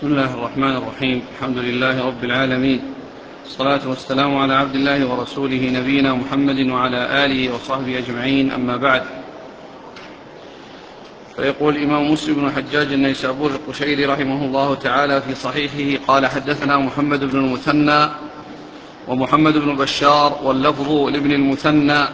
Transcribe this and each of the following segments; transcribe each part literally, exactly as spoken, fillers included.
بسم الله الرحمن الرحيم. الحمد لله رب العالمين، الصلاة والسلام على عبد الله ورسوله نبينا محمد وعلى آله وصحبه أجمعين، أما بعد. فيقول الإمام مسلم بن الحجاج النيسابوري القشيري رحمه الله تعالى في صحيحه: قال حدثنا محمد بن المثنى ومحمد بن بشار واللفظ لابن المثنى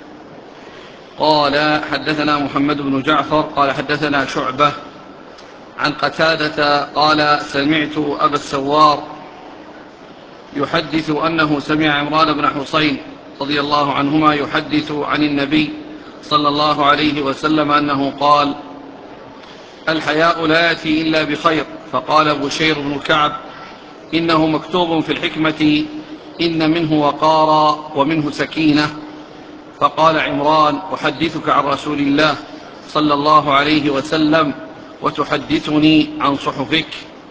قال حدثنا محمد بن جعفر قال حدثنا شعبة عن قتادة قال سمعت أبا السوار يحدث أنه سمع عمران بن حصين رضي الله عنهما يحدث عن النبي صلى الله عليه وسلم أنه قال: الحياء لا يأتي إلا بخير. فقال بشير بن كعب: إنه مكتوب في الحكمة إن منه وقارا ومنه سكينة. فقال عمران: أحدثك عن رسول الله صلى الله عليه وسلم وتحدثني عن صحفك.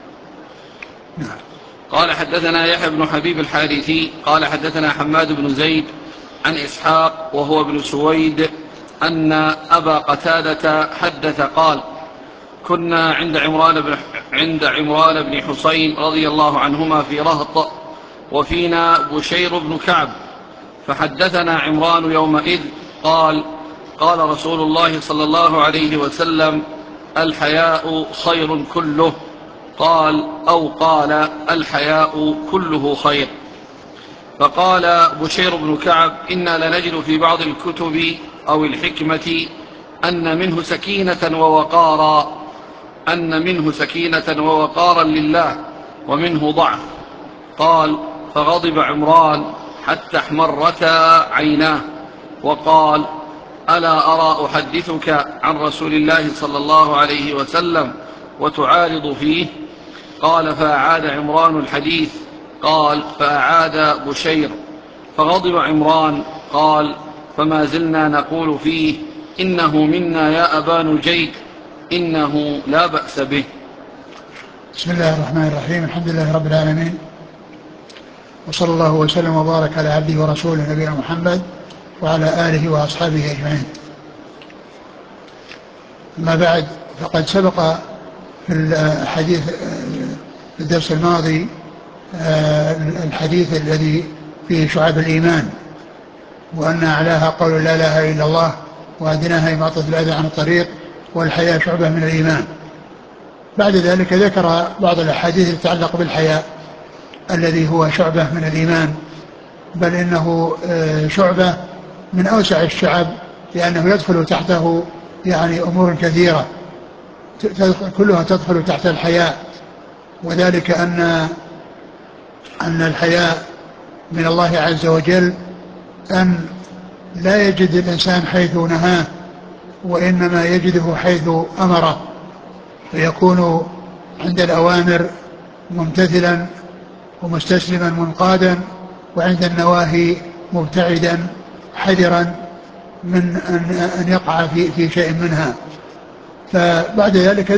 قال حدثنا يحيى بن حبيب الحارثي قال حدثنا حماد بن زيد عن إسحاق وهو ابن سويد أن أبا قتادة حدث قال: كنا عند عمران بن, عند عمران بن حصين رضي الله عنهما في رهط وفينا بشير بن كعب، فحدثنا عمران يومئذ قال: قال رسول الله صلى الله عليه وسلم: الحياء خير كله. قال أو قال: الحياء كله خير. فقال بشير بن كعب: إنا لنجد في بعض الكتب أو الحكمة أن منه سكينة ووقارا أن منه سكينة ووقارا لله ومنه ضعف. قال: فغضب عمران حتى احمرتا عيناه وقال: ألا أرى أحدثك عن رسول الله صلى الله عليه وسلم وتعارض فيه؟ قال: فأعاد عمران الحديث. قال: فأعاد بشير. فغضب عمران. قال: فما زلنا نقول فيه: إنه منا يا أبا نجيد، إنه لا بأس به. بسم الله الرحمن الرحيم. الحمد لله رب العالمين، وصلى الله وسلم وبارك على عبده ورسوله نبينا محمد وعلى آله وأصحابه أجمعين. أما بعد، فقد سبق في الحديث في الدرس الماضي الحديث الذي فيه شعب الإيمان، وأن أعلاها قول لا إله إلا الله وأدناها إماطة الأذى عن الطريق والحياء شعبة من الإيمان. بعد ذلك ذكر بعض الأحاديث تتعلق بالحياء الذي هو شعبة من الإيمان، بل إنه شعبة من أوسع الشعب، لأنه يدخل تحته يعني أمور كثيرة كلها تدخل تحت الحياء، وذلك أن أن الحياء من الله عز وجل أن لا يجد الإنسان حيث نهاه، وإنما يجده حيث أمره، فيكون عند الأوامر ممتثلا ومستسلما منقادا، وعند النواهي مبتعدا حذرا من أن يقع في في شيء منها. فبعد ذلك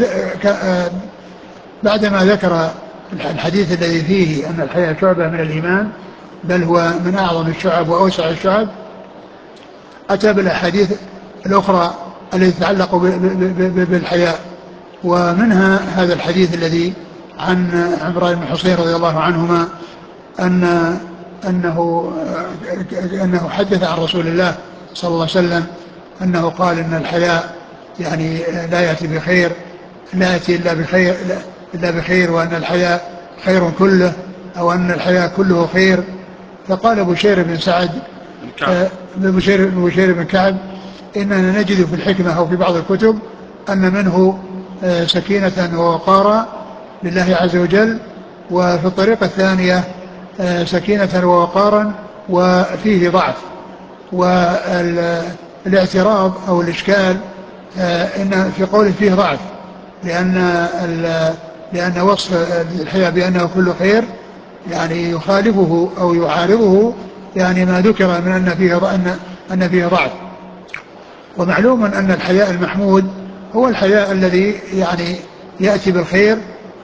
بعدما ذكر الحديث الذي فيه أن الحياء شعبة من الإيمان، بل هو من أعظم الشعب وأوسع الشعب، أتى بالأحاديث الأخرى التي تتعلق بالحياء، ومنها هذا الحديث الذي عن عمران بن حصين رضي الله عنهما أن أنه أنه حدث عن رسول الله صلى الله عليه وسلم أنه قال إن الحياء يعني لا يأتي بخير لا يأتي إلا بخير إلا بخير وأن الحياء خير كله، أو أن الحياء كله خير. فقال بشير بن سعد بشير بشير بن كعب: إننا نجد في الحكمة أو في بعض الكتب أن منه سكينة ووقارا لله عز وجل، وفي الطريقة الثانية سكينة ووقارا وفيه ضعف. والاعتراض أو الإشكال إن في قوله فيه ضعف، لأن لأن وصف الحياء بأنه كله خير يعني يخالفه أو يعارضه يعني ما ذكر من أن فيه أن أن فيه ضعف. ومعلوم أن الحياء المحمود هو الحياء الذي يعني يأتي بالخير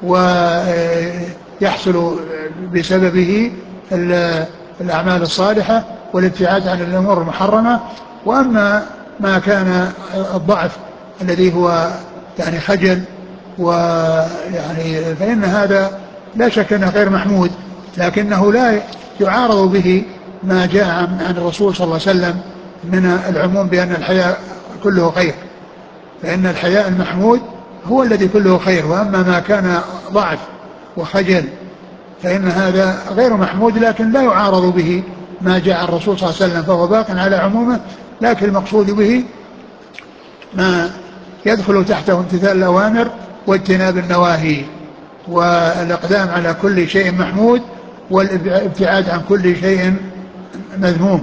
ويحصل بسببه الأعمال الصالحة والابتعاد عن الأمور المحرمة. وأما ما كان الضعف الذي هو يعني خجل ويعني فإن هذا لا شك أنه غير محمود، لكنه لا يعارض به ما جاء عن الرسول صلى الله عليه وسلم من العموم بأن الحياء كله خير، فإن الحياء المحمود هو الذي كله خير، وأما ما كان ضعف وخجل فإن هذا غير محمود، لكن لا يعارض به ما جاء عن الرسول صلى الله عليه وسلم، فهو باق على عمومه، لكن المقصود به ما يدخل تحته امتثال الأوامر واجتناب النواهي، والإقدام على كل شيء محمود والابتعاد عن كل شيء مذموم.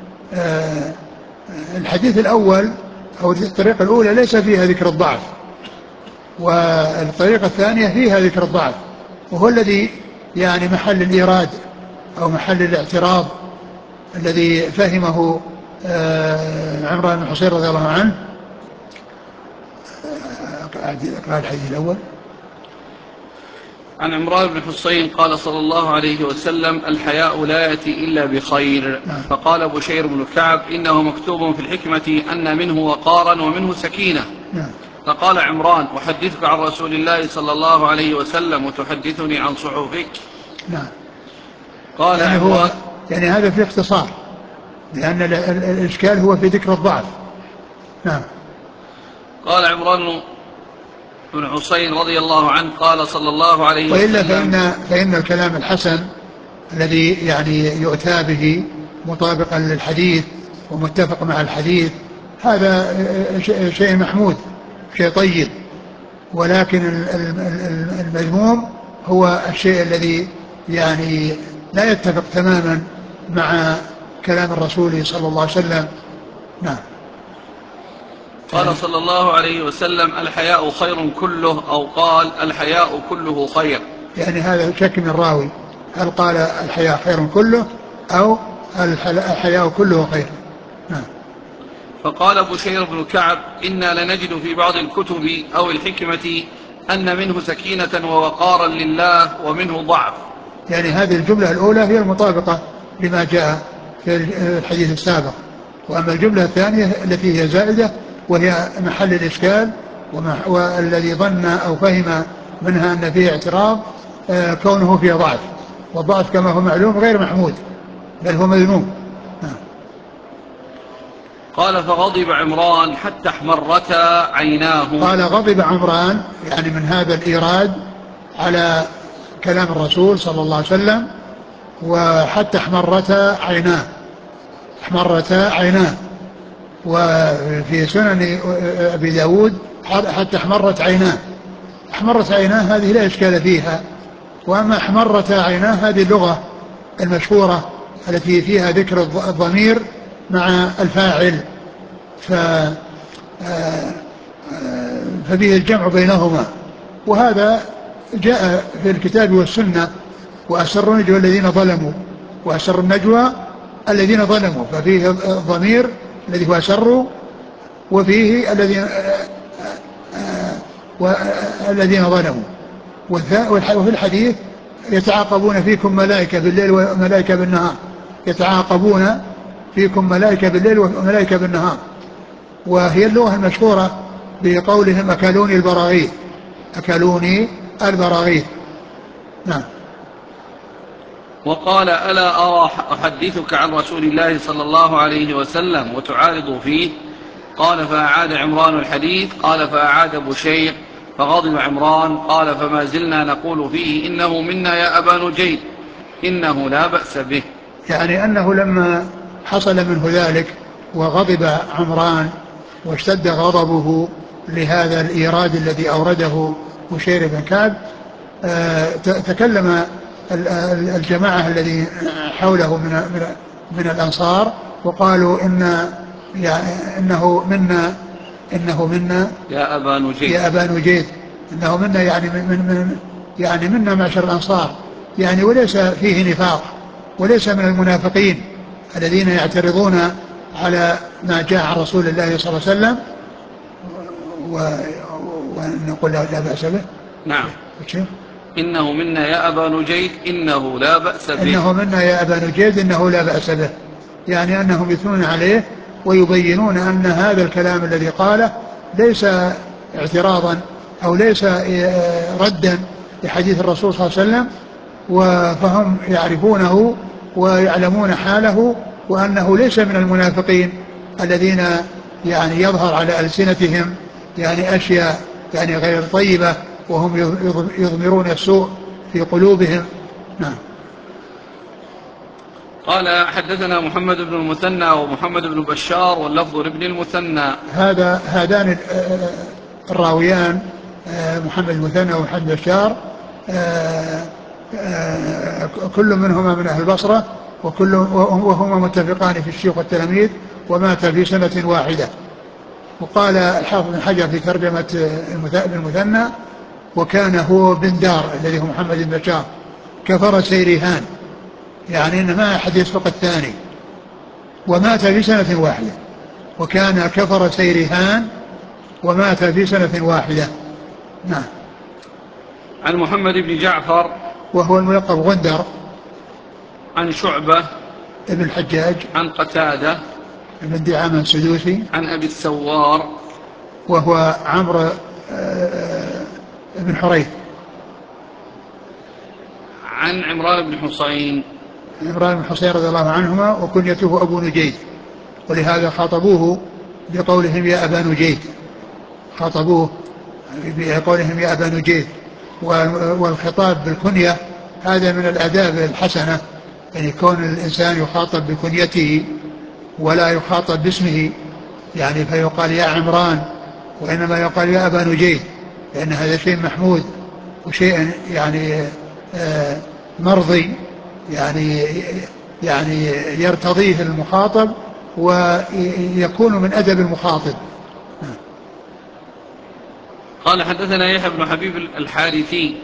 الحديث الأول أو الطريقة الأولى ليس فيها ذكر الضعف، والطريقة الثانية فيها ذكر الضعف، وهو الذي يعني محل الإيراد أو محل الاعتراض الذي فهمه عمران بن حصين رضي الله عنه. اقرأ الحديث الأول. عن عمران بن حصين قال صلى الله عليه وسلم: الحياء لا يأتي إلا بخير. نعم. فقال بشير بن كعب: إنه مكتوب في الحكمة أن منه وقارا ومنه سكينة. نعم. فقال عمران: أحدثك عن رسول الله صلى الله عليه وسلم وتحدثني عن صحفك؟ نعم. قال يعني عمران هو يعني هذا في اختصار، لأن الإشكال هو في ذكر الضعف. نعم. قال عمران بن حصين رضي الله عنه قال صلى الله عليه وإلا وسلم: فإن, فإن الكلام الحسن الذي يعني يؤتى به مطابقا للحديث ومتفق مع الحديث هذا شيء محمود، شيء طيب، ولكن المذموم هو الشيء الذي يعني لا يتفق تماما مع كلام الرسول صلى الله عليه وسلم. نعم. قال صلى الله عليه وسلم: الحياء خير كله، أو قال: الحياء كله خير. يعني هذا شك من الراوي، هل قال الحياء خير كله أو الحياء كله خير؟ نعم. فقال بشير بن كعب: إنا لنجد في بعض الكتب أو الحكمة أن منه سكينة ووقارا لله ومنه ضعف. يعني هذه الجملة الأولى هي المطابقة لما جاء في الحديث السابق، وأما الجملة الثانية التي هي زائدة وهي محل الإشكال والذي ظن أو فهم منها أن فيه اعتراض كونه فيه ضعف، والضعف كما هو معلوم غير محمود بل هو مذموم. قال: فغضب عمران حتى احمرتا عيناه. قال غضب عمران يعني من هذا الإيراد على كلام الرسول صلى الله عليه وسلم، وحتى احمرتا عيناه، احمرتا عيناه، وفي سنن أبي داود حتى احمرت عيناه. احمرت عيناه هذه لا إشكال فيها، وأما احمرت عيناه هذه اللغة المشهورة التي فيها ذكر الضمير مع الفاعل، ف ففيه الجمع بينهما، وهذا جاء في الكتاب والسنة: وأسروا النجوى الذين ظلموا، وأسروا النجوى الذين ظلموا، ففيه الضمير الذي هو أسروا، وفيه الذين الذين ظلموا. وفي الحديث: يتعاقبون فيكم ملائكة بالليل وملائكة بالنهار، يتعاقبون فيكم ملائكة بالليل وملائكة بالنهار، وهي اللغة المشهورة بقولهم: أكلوني البراغيث، أكلوني البراغيث. نعم. وقال: ألا أرى أحدثك عن رسول الله صلى الله عليه وسلم وتعارض فيه؟ قال: فأعاد عمران الحديث. قال: فأعاد بشير، فغضب عمران. قال: فما زلنا نقول فيه: إنه منا يا أبا نجيد، إنه لا بأس به. يعني أنه لما حصل منه ذلك وغضب عمران واشتد غضبه لهذا الإيراد الذي أورده بشير بن كعب، تكلم الجماعة الذي حوله من من الأنصار وقالوا: إن يعني إنه منا إنه منا يا أبا نجيد يا أبا نجيد إنه منا يعني من من يعني منا معشر الأنصار، يعني وليس فيه نفاق، وليس من المنافقين الذين يعترضون على ما جاء عن رسول الله صلى الله عليه وسلم، ونقول لا بأس به. نعم. إنه منا يا أبا نجيد إنه لا بأس به. إنه منا يا أبا نجيد إنه لا بأس به، يعني أنهم يثنون عليه ويبينون أن هذا الكلام الذي قاله ليس اعتراضا أو ليس ردا لحديث الرسول صلى الله عليه وسلم، فهم يعرفونه ويعلمون حاله، وأنه ليس من المنافقين الذين يعني يظهر على ألسنتهم يعني أشياء يعني غير طيبة وهم يضمرون السوء في قلوبهم. نعم. قال حدثنا محمد بن المثنى ومحمد بن بشار واللفظ لابن المثنى. هذا هذان الراويان محمد المثنى ومحمد بشار كل منهما من أهل البصرة، وكل وهما متفقان في الشيخ والتلاميذ، ومات في سنة واحدة. وقال الحافظ بن حجر في ترجمة المثنى: وكان هو بن دار الذي هو محمد بن بشار كفر سيرهان، يعني إن ما أحد يسبق الثاني، ومات في سنة واحدة. وكان كفر سيرهان ومات في سنة واحدة. نعم. عن محمد بن جعفر وهو الملقب غندر. عن شعبة ابن الحجاج. عن قتادة ابن دعامة السدوسي. عن أبي السوار وهو عمرو بن حريث. عن عمران بن حصين. عمران بن حصين رضي الله عنهما، وكنيته أبو نجيد، ولهذا خاطبوه بقولهم يا أبا نجيد، خاطبوه بقولهم يا أبا نجيد. والخطاب بالكنية هذا من الآداب الحسنة، يعني كون الإنسان يخاطب بكنيته ولا يخاطب باسمه، يعني فيقال يا عمران، وإنما يقال يا أبا نجيد، لأن هذا شيء محمود وشيء يعني مرضي، يعني يعني يرتضيه المخاطب ويكون من أدب المخاطب. قال حدثنا يحيى بن حبيب الحارثي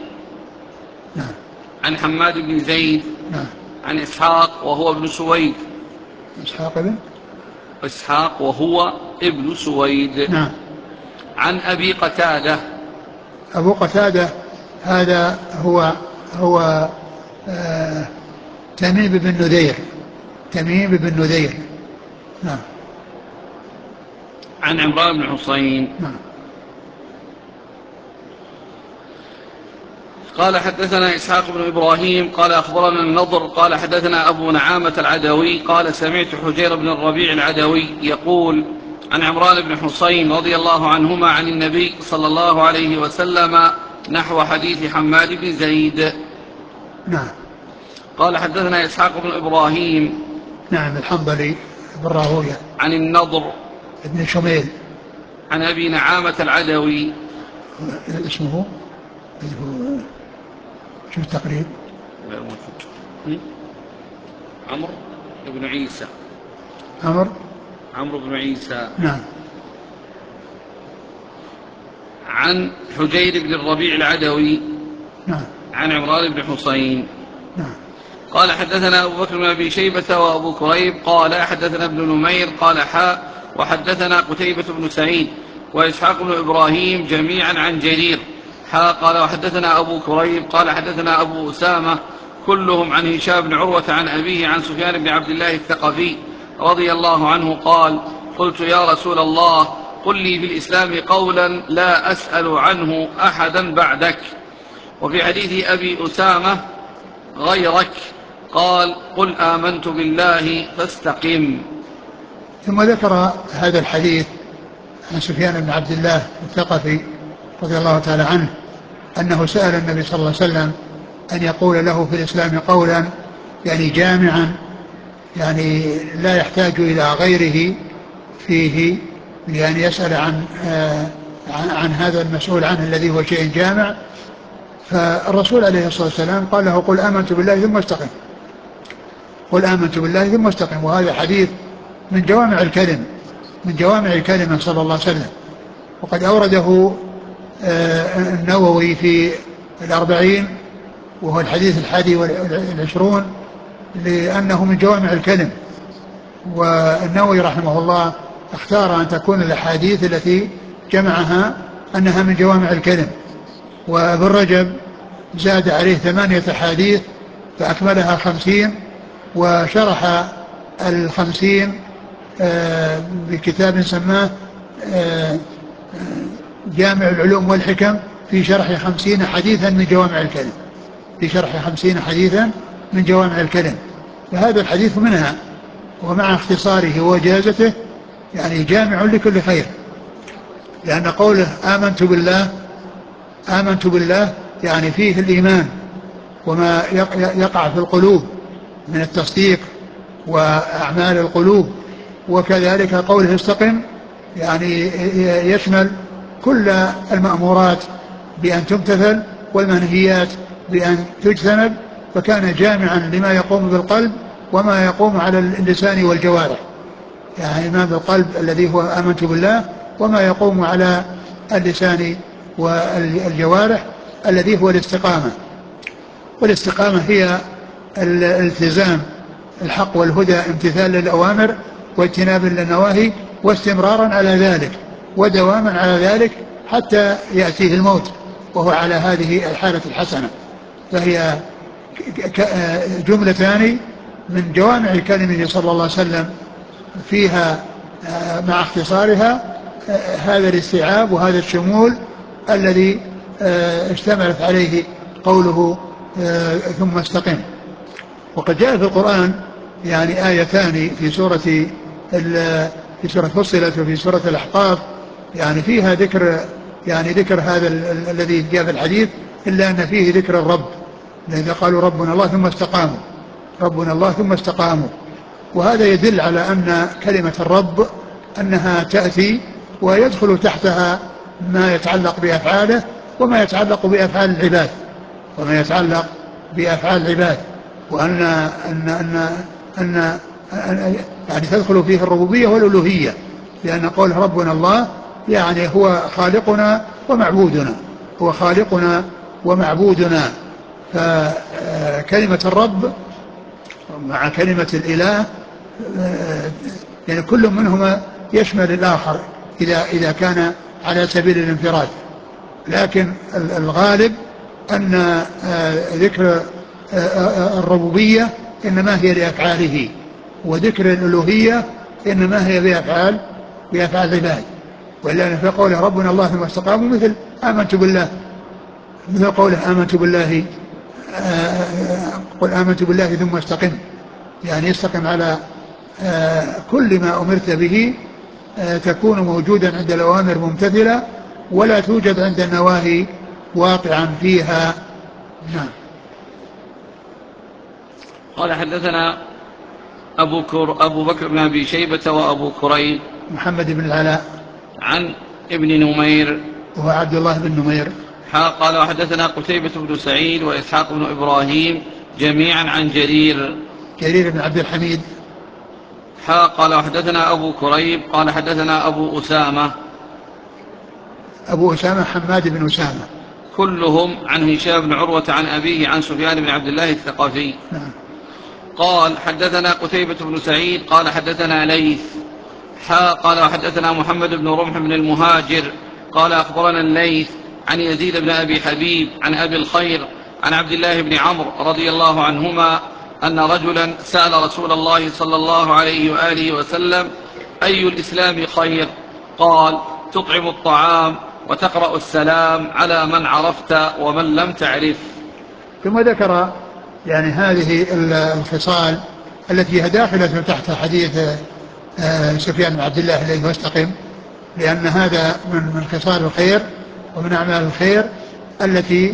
عن حماد بن زيد عن إسحاق وهو ابن سويد. إسحاق ابن إسحاق وهو ابن سويد. نعم. عن أبي قتادة. أبو قتادة هذا هو هو آه تميم بن نذير. تميم بن نذير. نعم. عن عمران بن حصين. نعم. قال حدثنا إسحاق بن إبراهيم قال أخبرنا النضر قال حدثنا أبو نعامة العدوي قال سمعت حجير بن الربيع العدوي يقول عن عمران بن حصين رضي الله عنهما عن النبي صلى الله عليه وسلم نحو حديث حماد بن زيد. نعم. قال حدثنا إسحاق بن إبراهيم نعم الحنظلي بن راهويه عن النضر ابن شميل عن أبي نعامة العدوي. اسمه شو التقريب؟ عمرو بن عيسى. عمرو عمرو بن عيسى. نعم. عن حجير بن الربيع العدوي. نعم. عن عمران بن حصين. نعم. قال حدثنا أبو بكر بن أبي شيبة وأبو كريب قال حدثنا ابن نمير قال حاء وحدثنا قتيبة بن سعيد وإسحاق بن إبراهيم جميعا عن جرير حاء قال وحدثنا أبو كريب قال حدثنا أبو أسامة كلهم عن هشام بن عروة عن أبيه عن سفيان بن عبد الله الثقفي رضي الله عنه قال قلت يا رسول الله قل لي في الإسلام قولا لا أسأل عنه أحدا بعدك. وفي حديث أبي أسامة غيرك قال قل آمنت بالله فاستقم. ثم ذكر هذا الحديث عن سفيان بن عبد الله الثقفي رضي الله تعالى عنه أنه سأل النبي صلى الله عليه وسلم أن يقول له في الإسلام قولا يعني جامعا، يعني لا يحتاج إلى غيره فيه، يعني يسأل عن آه عن هذا المسؤول عنه الذي هو شيء جامع. فالرسول عليه الصلاة والسلام قال له قل آمنت بالله ثم استقم، قل آمنت بالله ثم استقم. وهذا حديث من جوامع الكلم، من جوامع الكلمة صلى الله عليه وسلم، وقد أورده آه النووي في الأربعين وهو الحديث الحادي والعشرون لأنه من جوامع الكلم. والنووي رحمه الله اختار أن تكون الأحاديث التي جمعها أنها من جوامع الكلم، وابن رجب زاد عليه ثمانية أحاديث فأكملها خمسين، وشرح الخمسين بكتاب سماه جامع العلوم والحكم في شرح خمسين حديثا من جوامع الكلم، في شرح خمسين حديثا من جوامع الكلم. فهذا الحديث منها، ومع اختصاره وجازته يعني جامع لكل خير، لأن قوله آمنت بالله آمنت بالله يعني فيه الإيمان وما يقع في القلوب من التصديق وأعمال القلوب، وكذلك قوله استقم يعني يشمل كل المأمورات بأن تمتثل والمنهيات بأن تجتنب، فكان جامعا لما يقوم بالقلب وما يقوم على اللسان والجوارح، يعني ما بالقلب الذي هو آمنت بالله، وما يقوم على اللسان والجوارح الذي هو الاستقامة. والاستقامة هي الالتزام الحق والهدى، امتثال للأوامر واجتناب للنواهي، واستمرارا على ذلك ودواما على ذلك حتى يأتيه الموت وهو على هذه الحالة الحسنة. فهي جملتان من جوامع كلمه صلى الله عليه وسلم، فيها مع اختصارها هذا الاستيعاب وهذا الشمول الذي اشتملت عليه قوله ثم استقم. وقد جاء في القرآن يعني آيتان في سورة في سورة فصلت وفي سورة الأحقاف، يعني فيها ذكر يعني ذكر هذا الذي جاء في الحديث، إلا أن فيه ذكر الرب، لأن قالوا ربنا الله ثم استقاموا، ربنا الله ثم استقاموا. وهذا يدل على أن كلمة الرب أنها تأتي ويدخل تحتها ما يتعلق بأفعاله وما يتعلق بأفعال العباد وما يتعلق بأفعال العباد، وأن أن أن أن, أن يعني تدخل فيه الربوبية والألوهية، لأن قول ربنا الله يعني هو خالقنا ومعبودنا، هو خالقنا ومعبودنا. فكلمة الرب مع كلمة الإله يعني كل منهما يشمل الآخر إذا إذا كان على سبيل الانفراد، لكن الغالب أن ذكر الربوبية إنما هي لأفعاله، وذكر الألوهية إنما هي بأفعال بأفعال العباد. وإلا في قوله ربنا الله ثم استقاموا مثل آمنت بالله، مثل قوله آمنت بالله قل آمنت بالله ثم استقم، يعني استقم على كل ما أمرت به تكون موجودا عند الأوامر ممتثلة، ولا توجد عند النواهي واقعا فيها. نعم. قال حدثنا أبو, كر أبو بكر بن أبي شيبة وأبو كريب محمد بن العلاء عن ابن نمير وهو عبد الله بن نمير. قال وحدثنا قتيبة بن سعيد وإسحاق بن إبراهيم جميعا عن جرير جرير بن عبد الحميد. قال وحدثنا أبو كريب قال حدثنا أبو أسامة أبو أسامة حماد بن أسامة كلهم عن هشام بن عروة عن أبيه عن سفيان بن عبد الله الثقفي. نعم. قال حدثنا قتيبة بن سعيد قال حدثنا ليث قال وحدثنا محمد بن رمح بن المهاجر قال أخبرنا الليث عن يزيد بن أبي حبيب عن أبي الخير عن عبد الله بن عمرو رضي الله عنهما أن رجلا سأل رسول الله صلى الله عليه وآله وسلم أي الإسلام خير؟ قال تطعم الطعام وتقرأ السلام على من عرفت ومن لم تعرف. ثم ذكر يعني هذه الخصال التي هي داخلة تحت حديث سفيان بن عبد الله الذي واستقم، لأن هذا من من خصال الخير ومن أعمال الخير التي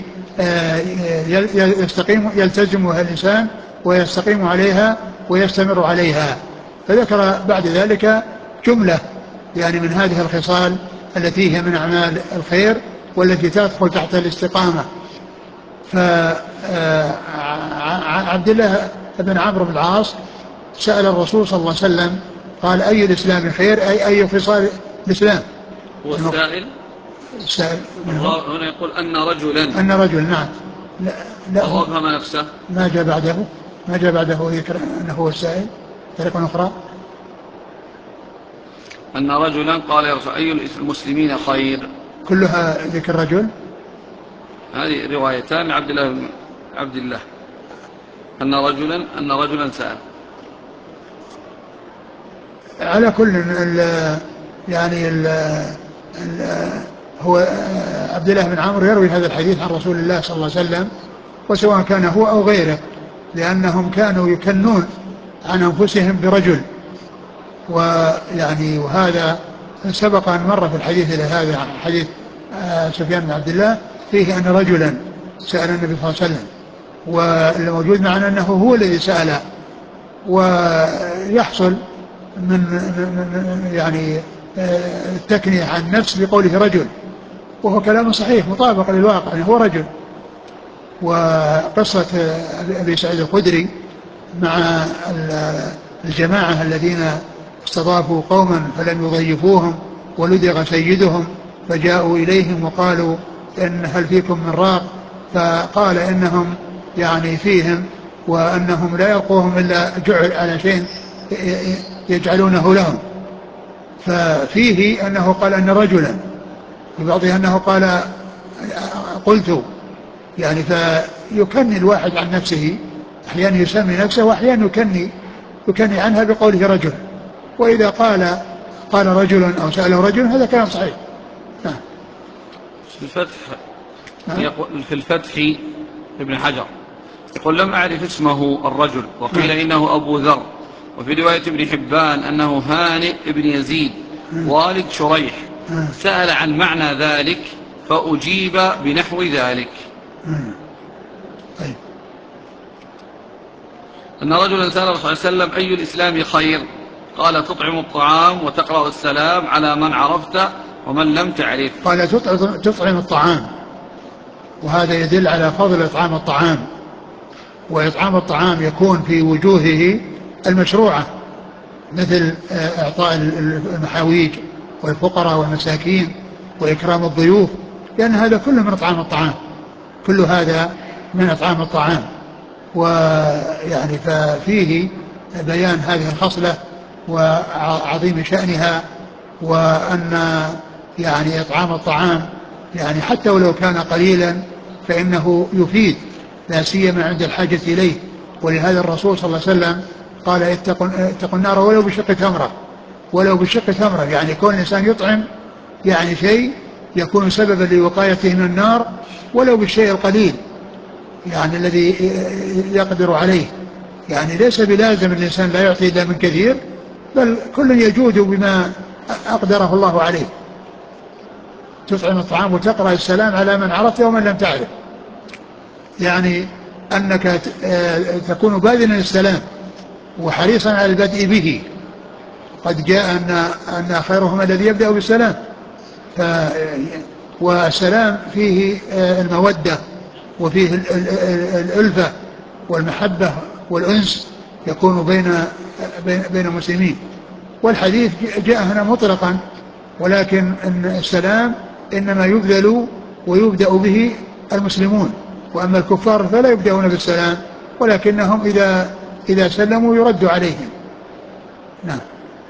يستقيم يلتزمها الإنسان ويستقيم عليها ويستمر عليها. فذكر بعد ذلك جملة يعني من هذه الخصال التي هي من أعمال الخير والتي تدخل تحت الاستقامة. فعبد الله بن عمرو بن العاص سأل الرسول صلى الله عليه وسلم قال أي الإسلام خير، أي أي خصال الإسلام. هو السائل السائل هنا يقول أن رجلا أن رجل نعم لا لا هو أبهم نفسه ما جاء بعده ما جاء بعده ذكر أنه هو السائل. طريقة أخرى أن رجلا قال يا رسول أي المسلمين خير، كلها ذكر رجل. هذه روايتان عبد الله بن عبد الله أن رجلا أن رجلا سأل. على كل ال يعني ال ال هو عبد الله بن عمرو يروي هذا الحديث عن رسول الله صلى الله عليه وسلم، وسواء كان هو أو غيره، لأنهم كانوا يكنون عن أنفسهم برجل، ويعني وهذا سبق أن مر في الحديث إلى هذا عن حديث سفيان بن عبد الله فيه أن رجلا سأل النبي صلى الله عليه وسلم، والموجود معنا أنه هو الذي سأل، ويحصل من يعني التكنية عن النفس بقوله رجل، وهو كلام صحيح مطابق للواقع، يعني هو رجل. وقصة أبي سعيد الخدري مع الجماعة الذين استضافوا قوما فلم يضيفوهم ولدغ سيدهم فجاءوا إليهم وقالوا إن هل فيكم من راق، فقال إنهم يعني فيهم وأنهم لا يلقوهم إلا جعل على شيء يجعلونه لهم. ففيه أنه قال أن رجلا، في بعضها أنه قال قلت، يعني فيكني الواحد عن نفسه، أحيانا يسمي نفسه وأحيانا يكني يكني عنها بقوله رجل، وإذا قال قال رجل أو سأله رجل هذا كلام صحيح. نعم. في الفتح يقول في الفتح ابن حجر يقول لم أعرف اسمه الرجل، وقيل إنه أبو ذر، وفي رواية ابن حبان أنه هانئ ابن يزيد والد شريح، سأل عن معنى ذلك فأجيب بنحو ذلك. أن رجلا سأل الله صلى الله عليه وسلم أي الإسلام خير؟ قال تطعم الطعام وتقرأ السلام على من عرفت ومن لم تعرف. قال تطعم الطعام، وهذا يدل على فضل إطعام الطعام، وإطعام الطعام يكون في وجوهه المشروعة، مثل إعطاء المحاويج والفقراء والمساكين وإكرام الضيوف، لأن هذا كله من إطعام الطعام، كل هذا من إطعام الطعام. ويعني ففيه بيان هذه الخصلة وعظيم شأنها، وأن يعني إطعام الطعام يعني حتى ولو كان قليلا فإنه يفيد، لا سيما عند الحاجة إليه. ولهذا الرسول صلى الله عليه وسلم قال اتقوا اتقوا النار ولو بشق تمرة، ولو بشق تمرة، يعني كون الإنسان يطعم يعني شيء يكون سببا لوقايته من النار ولو بالشيء القليل يعني الذي يقدر عليه، يعني ليس بلازم الإنسان لا يعطي إلا من كثير، بل كل يجود بما أقدره الله عليه. تطعم الطعام وتقرأ السلام على من عرفت ومن لم تعرف، يعني أنك تكون باذلا السلام وحريصا على البدء به. قد جاء أن, أن خيرهم الذي يبدأ بالسلام، والسلام فيه المودة وفيه الألفة والمحبة والأنس يكون بين بين المسلمين. والحديث جاء هنا مطلقا، ولكن إن السلام إنما يبذل ويبدأ به المسلمون، وأما الكفار فلا يبدأون بالسلام، ولكنهم إذا إذا سلموا يرد عليهم. نعم.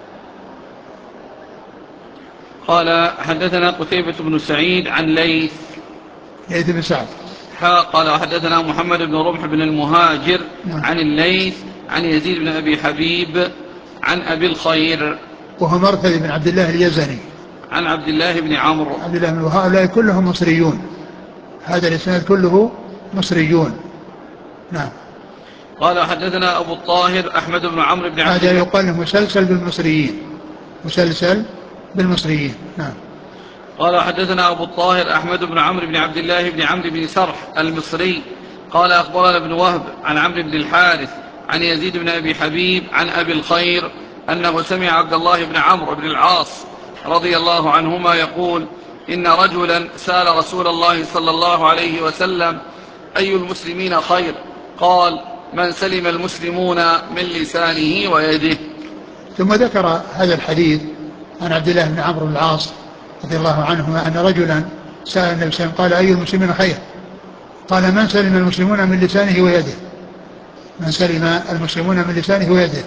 قال حدثنا قتيبة بن سعيد عن ليث ليث بن سعد. قال حدثنا محمد بن رمح بن المهاجر نعم. عن الليث عن يزيد بن أبي حبيب عن أبي الخير وهو مرثد بن عبد الله اليزني عن عبد الله بن عمرو. عبد الله بن هؤلاء كلهم مصريون، هذا الإسناد كله مصريون. نعم. قال حدثنا أبو الطاهر أحمد بن عمرو بن عبد هذا يقال مسلسل بالمصريين، مسلسل بالمصريين. نعم. قال حدثنا أبو الطاهر أحمد بن عمرو بن عبد الله بن عمرو بن سرح المصري قال أخبرنا ابن وهب عن عمرو بن الحارث عن يزيد بن أبي حبيب عن أبي الخير أنه سمع عبد الله بن عمرو بن العاص رضي الله عنهما يقول إن رجلا سأل رسول الله صلى الله عليه وسلم أي المسلمين خير؟ قال من سلم المسلمون من لسانه ويده. ثم ذكر هذا الحديث عن عبد الله بن عمرو بن العاص رضي الله عنهما أن رجلا سأل النبي صلى الله عليه وسلم قال أي المسلمين خير؟ قال من سلم المسلمون من لسانه ويده، من سلم المسلمون من لسانه ويده.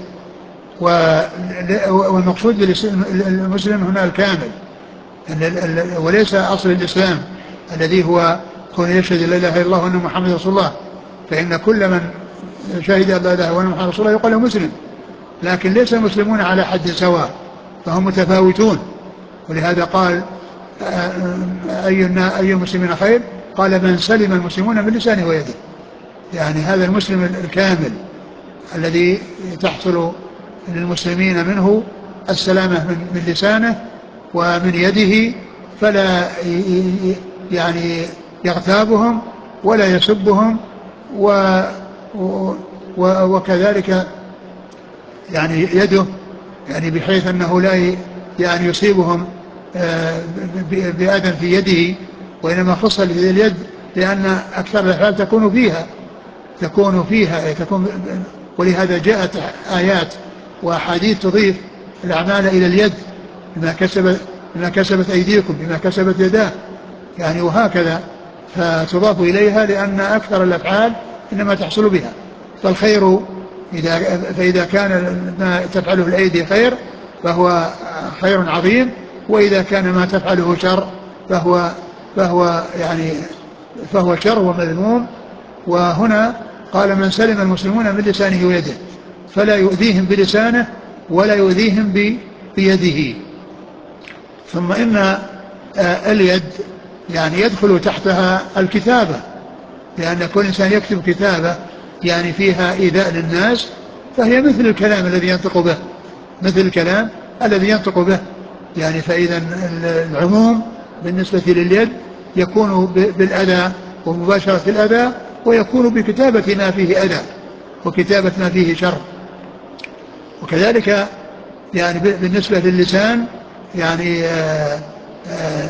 والمقصود بالمسلم هنا الكامل، وليس أصل الإسلام الذي هو كون يشهد لا إله إلا الله وأن محمد رسول الله، فإن كل من شهد لا إله إلا الله وأن محمد رسول الله يقال له مسلم، لكن ليس المسلمون على حد سواء، فهم متفاوتون. ولهذا قال أي أي المسلمين خير؟ قال من سلم المسلمون من لسانه ويده. يعني هذا المسلم الكامل الذي تحصل للمسلمين منه السلامة من لسانه ومن يده، فلا يعني يغتابهم ولا يسبهم، و وكذلك يعني يده، يعني بحيث أنه لا يعني يصيبهم بأذى في يده، وإنما خص اليد لأن أكثر الأفعال تكون فيها تكون فيها تكون ولهذا جاءت آيات وأحاديث تضيف الأعمال إلى اليد، بما كسبت بما كسبت أيديكم بما كسبت يداه، يعني وهكذا، فتضاف إليها لأن أكثر الأفعال إنما تحصل بها. فالخير إذا فإذا كان ما تفعله الأيدي خير فهو خير عظيم، وإذا كان ما تفعله شر فهو فهو يعني فهو شر ومذموم. وهنا قال من سلم المسلمون من لسانه ويده، فلا يؤذيهم بلسانه ولا يؤذيهم بيده. ثم إن اليد يعني يدخل تحتها الكتابة، لأن كل إنسان يكتب كتابة يعني فيها إيذاء للناس، فهي مثل الكلام الذي ينطق به مثل الكلام الذي ينطق به يعني فإذا العموم بالنسبة لليد يكون بالأذى ومباشرة الأذى، ويكون بكتابة ما فيه أذى وكتابة ما فيه شر. وكذلك يعني بالنسبة للسان يعني آآ آآ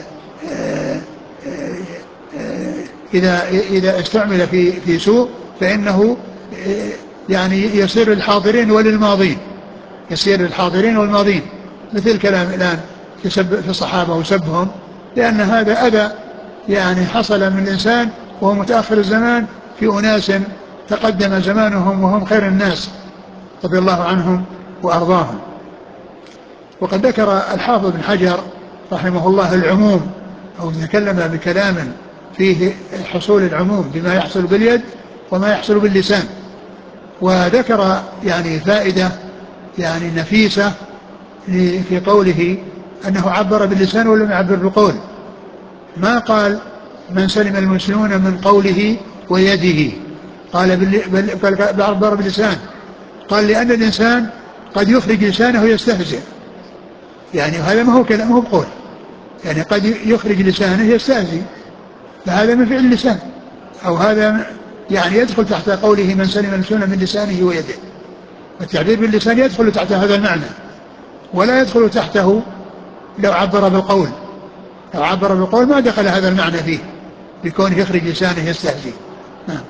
آآ إذا إذا استعمل في في سوء فإنه يعني يصير للحاضرين وللماضين يصير للحاضرين والماضين، مثل كلام الآن يسب في الصحابة وسبهم، لأن هذا أذى يعني حصل من الإنسان وهو متأخر الزمان في أناس تقدم زمانهم وهم خير الناس رضي الله عنهم وأرضاهم. وقد ذكر الحافظ بن حجر رحمه الله العموم، أو تكلم بكلام فيه حصول العموم بما يحصل باليد وما يحصل باللسان، وذكر يعني فائدة يعني نفيسة في قوله أنه عبر باللسان ولم يعبر بالقول. ما قال من سلم المسلمون من قوله ويده، قال بل عبر باللسان، قال لأن الإنسان قد يخرج لسانه ويستهزئ، يعني هذا ما هو كلام ما هو بقول، يعني قد يخرج لسانه يستهزئ، فهذا من فعل اللسان، أو هذا يعني يدخل تحت قوله من سلم المسلمون من لسانه ويده. التعبير باللسان يدخل تحت هذا المعنى، ولا يدخل تحته لو عبر بالقول. لو عبر بالقول ما دخل هذا المعنى فيه بكونه يخرج لسانه يستهزئ. نعم.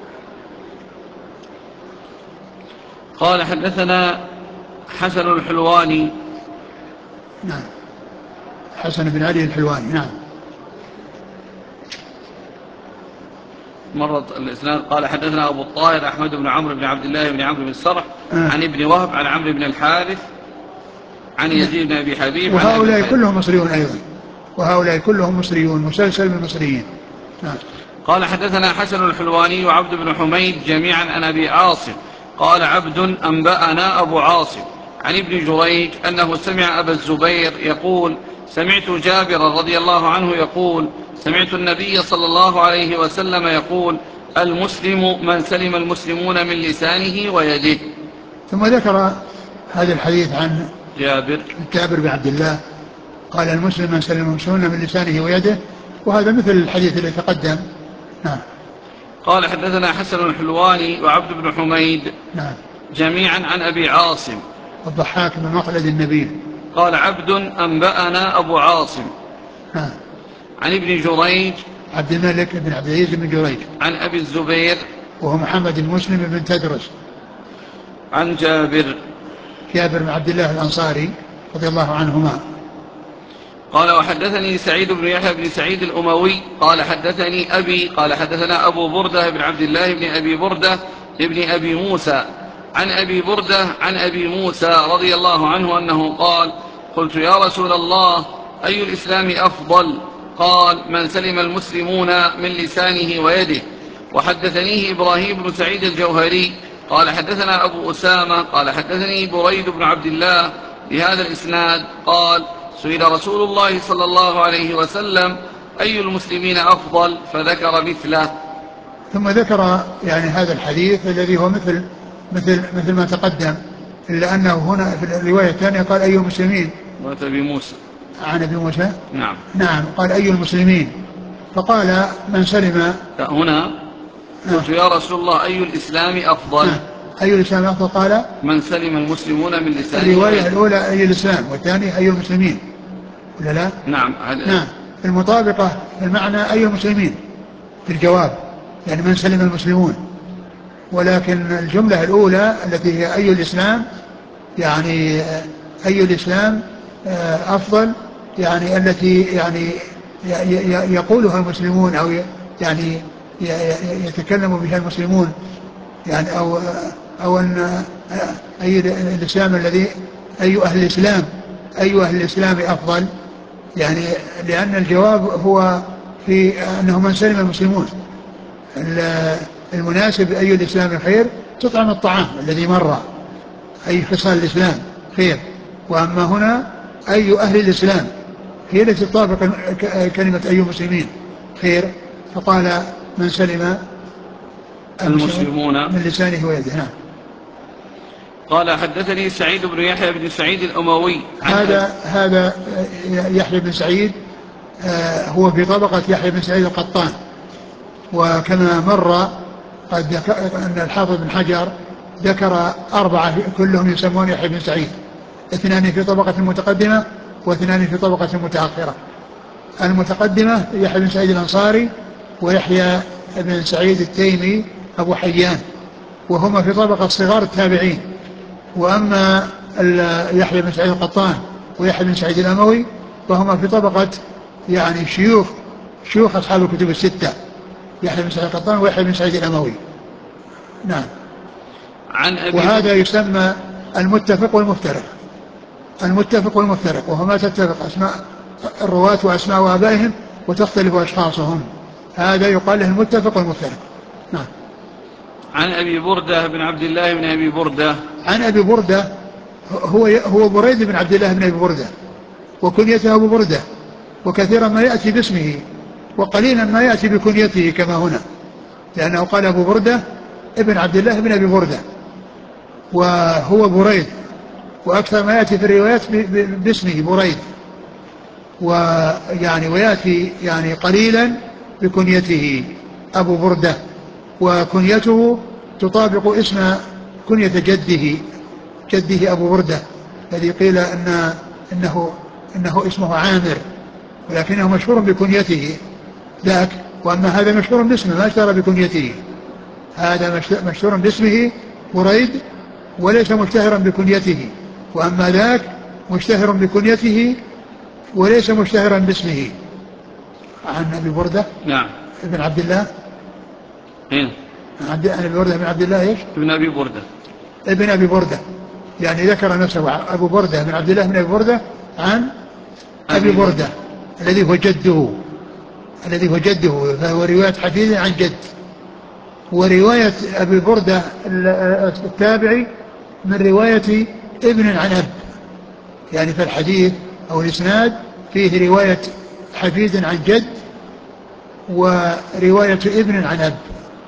قال حدثنا حسن الحلواني. نعم. حسن بن علي الحلواني. نعم. مرت الإسناد. قال حدثنا أبو الطاهر أحمد بن عمرو بن عبد الله بن عمرو بن السرح آه. عن ابن وهب عن عمرو بن الحارث عن يزيد بن أبي حبيب. وهؤلاء كلهم مصريون أيضا، وهؤلاء كلهم مصريون مسلسل من المصريين. نعم. قال حدثنا حسن الحلواني وعبد بن حميد جميعا عن أبي عاصم قال عبد أنبأنا أبو عاصم عن ابن جريج أنه سمع أبا الزبير يقول سمعت جابر رضي الله عنه يقول سمعت النبي صلى الله عليه وسلم يقول المسلم من سلم المسلمون من لسانه ويده. ثم ذكر هذا الحديث عن جابر جابر بن عبد الله قال المسلم من سلم المسلمون من لسانه ويده، وهذا مثل الحديث الذي تقدم. نعم. قال حدثنا حسن الحلواني وعبد بن حميد نعم. جميعا عن أبي عاصم الضحاك بن مخلد النبيل. قال عبد أنبأنا أبو عاصم نعم. عن ابن جريج عبد الملك بن عبد العزيز بن جريج عن أبي الزبير وهو محمد المسلم بن تدرس عن جابر جابر بن عبد الله الأنصاري رضي الله عنهما. قال وحدثني سعيد بن يحيى بن سعيد الأموي قال حدثني أبي قال حدثنا أبو بردة بن عبد الله بن أبي بردة ابن أبي موسى عن أبي بردة عن أبي موسى رضي الله عنه أنه قال قلت يا رسول الله أي الإسلام أفضل؟ قال من سلم المسلمون من لسانه ويده. وحدثنيه إبراهيم بن سعيد الجوهري قال حدثنا أبو أسامة قال حدثني بريد بن عبد الله بهذا الإسناد قال سئل رسول الله صلى الله عليه وسلم أي المسلمين أفضل فذكر مثله. ثم ذكر يعني هذا الحديث الذي هو مثل مثل مثل ما تقدم، إلا أنه هنا في الرواية الثانية قال أي المسلمين. وأنت أبي موسى. عن أبي موسى. نعم. نعم قال أي المسلمين، فقال من سلم. هنا قلت يا رسول الله أي الإسلام أفضل. نعم. أي الإسلام أفضل قال من سلم المسلمون من لسانه. الرواية الأولى أي الإسلام والثانية أي المسلمين ولا لا؟ نعم. نعم المطابقة في المعنى أي المسلمين في الجواب، يعني من سلم المسلمون، ولكن الجملة الأولى التي هي أي الإسلام يعني أي الإسلام أفضل، يعني التي يعني يقولها المسلمون أو يعني يتكلم بها المسلمون، يعني أو أو أن أي الإسلام الذي أي أهل الإسلام أي أهل الإسلام أفضل، يعني لأن الجواب هو في أنه من سلم المسلمون. المناسب أي الإسلام خير تطعم الطعام الذي مر، أي خصال الإسلام خير، وأما هنا أي أهل الإسلام هي التي تطابق كلمة أي مسلمين خير، فقال من سلم المسلمون من لسانه ويده. نعم. قال حدثني سعيد بن يحيى بن سعيد الأموي. هذا هذا يحيى بن سعيد هو في طبقة يحيى بن سعيد القطان، وكما مر قد أن الحافظ بن حجر ذكر أربعة كلهم يسمون يحيى بن سعيد، اثنان في طبقة المتقدمة واثنان في طبقة المتأخرة. المتقدمة يحيى بن سعيد الأنصاري ويحيى بن سعيد التيمي أبو حيان، وهما في طبقة صغار التابعين. وأما يحيى بن سعيد القطان ويحيى بن سعيد الأموي فهما في طبقة يعني شيوخ شيوخ أصحاب الكتب الستة، يحيى بن سعيد القطان ويحيى بن سعيد الأموي. نعم. عن أبي وهذا يسمى المتفق والمفترق. المتفق والمفترق وهو ما تتفق أسماء الرواة وأسماء آبائهم وتختلف أشخاصهم، هذا يقال له المتفق والمفترق. نعم. عن أبي بردة بن عبد الله بن أبي بردة. عن أبي بردة هو هو بريد بن عبد الله بن أبي بردة، وكنيته أبو بردة، وكثيرا ما يأتي باسمه وقليلا ما يأتي بكنيته كما هنا، لأنه قال أبو بردة ابن عبد الله بن أبي بردة، وهو بريد، وأكثر ما يأتي في الروايات باسمه بريد، ويعني ويأتي يعني قليلا بكنيته أبو بردة، وكنيته تطابق اسم كنية جده جده أبو بردة الذي قيل أن إنه إنه اسمه عامر، ولكنه مشهور بكنيته ذاك، وأما هذا مشهور باسمه ما اشتهر بكنيته، هذا مشهور باسمه بريد وليس مشتهرا بكنيته، وأما ذاك مشتهر بكنيته وليس مشتهرا باسمه. عن أبي بردة. نعم. ابن عبد الله. إيه؟ عن أبي بردة ابن عبد الله إيش؟ ابن أبي بردة. ابن أبي بردة، يعني ذكر نفسه أبو بردة بن عبد الله بن أبي بردة عن أبي بردة الذي هو جده الذي هو جده فهو رواية حفيد عن جد. ورواية أبي بردة التابعي من رواية ابن عن أب، يعني في الحديث أو الإسناد فيه رواية حفيد عن جد ورواية ابن عن أب.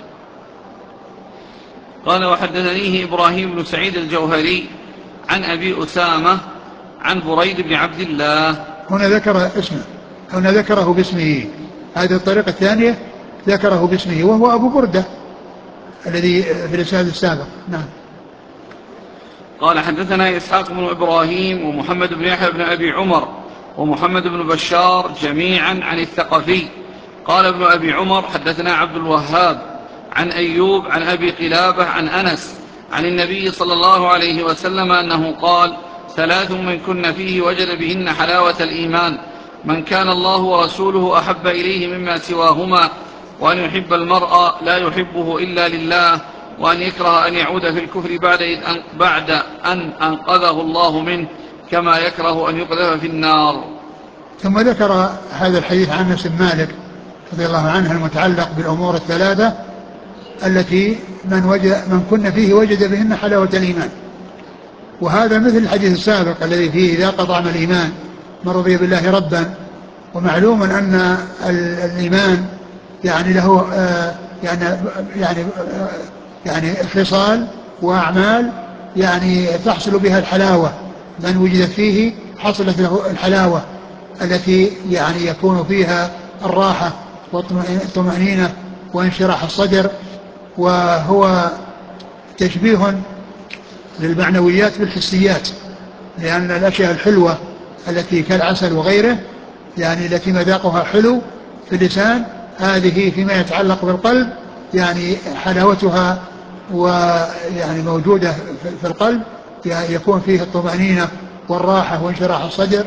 قال وحدثنيه إبراهيم بن سعيد الجوهري عن أبي أسامة عن بريد بن عبد الله. هنا ذكر اسمه، هنا ذكره باسمه، هذه الطريقة الثانية ذكره باسمه وهو أبو بردة الذي في الإسناد السابق. نعم. قال حدثنا إسحاق بن إبراهيم ومحمد بن يحيى بن أبي عمر ومحمد بن بشار جميعا عن الثقفي. قال ابن أبي عمر حدثنا عبد الوهاب عن أيوب عن أبي قلابة عن أنس عن النبي صلى الله عليه وسلم أنه قال ثلاث من كن فيه وجد بهن حلاوة الإيمان: من كان الله ورسوله أحب إليه مما سواهما، وأن يحب المرء لا يحبه إلا لله، وأن يكره أن يعود في الكفر بعد, أن بعد أن أنقذه الله منه، كما يكره أن يقذف في النار. ثم ذكر هذا الحديث عن أنس بن مالك رضي الله عنه المتعلق بالأمور الثلاثة التي من, وجد من كن فيه وجد بهن حلاوة الإيمان، وهذا مثل الحديث السابق الذي فيه ذاق طعم الإيمان من رضي بالله ربا. ومعلوم أن الإيمان يعني له آه يعني يعني آه يعني خصال وأعمال يعني تحصل بها الحلاوة. من وجدت فيه حصلت له الحلاوة التي يعني يكون فيها الراحة والطمأنينة وانشراح الصدر. وهو تشبيه للمعنويات بالحسيات، لأن الأشياء الحلوة التي كالعسل وغيره يعني التي مذاقها حلو في اللسان، هذه فيما يتعلق بالقلب يعني حلاوتها ويعني موجودة في القلب، يعني يكون فيه الطمأنينة والراحة وانشراح الصدر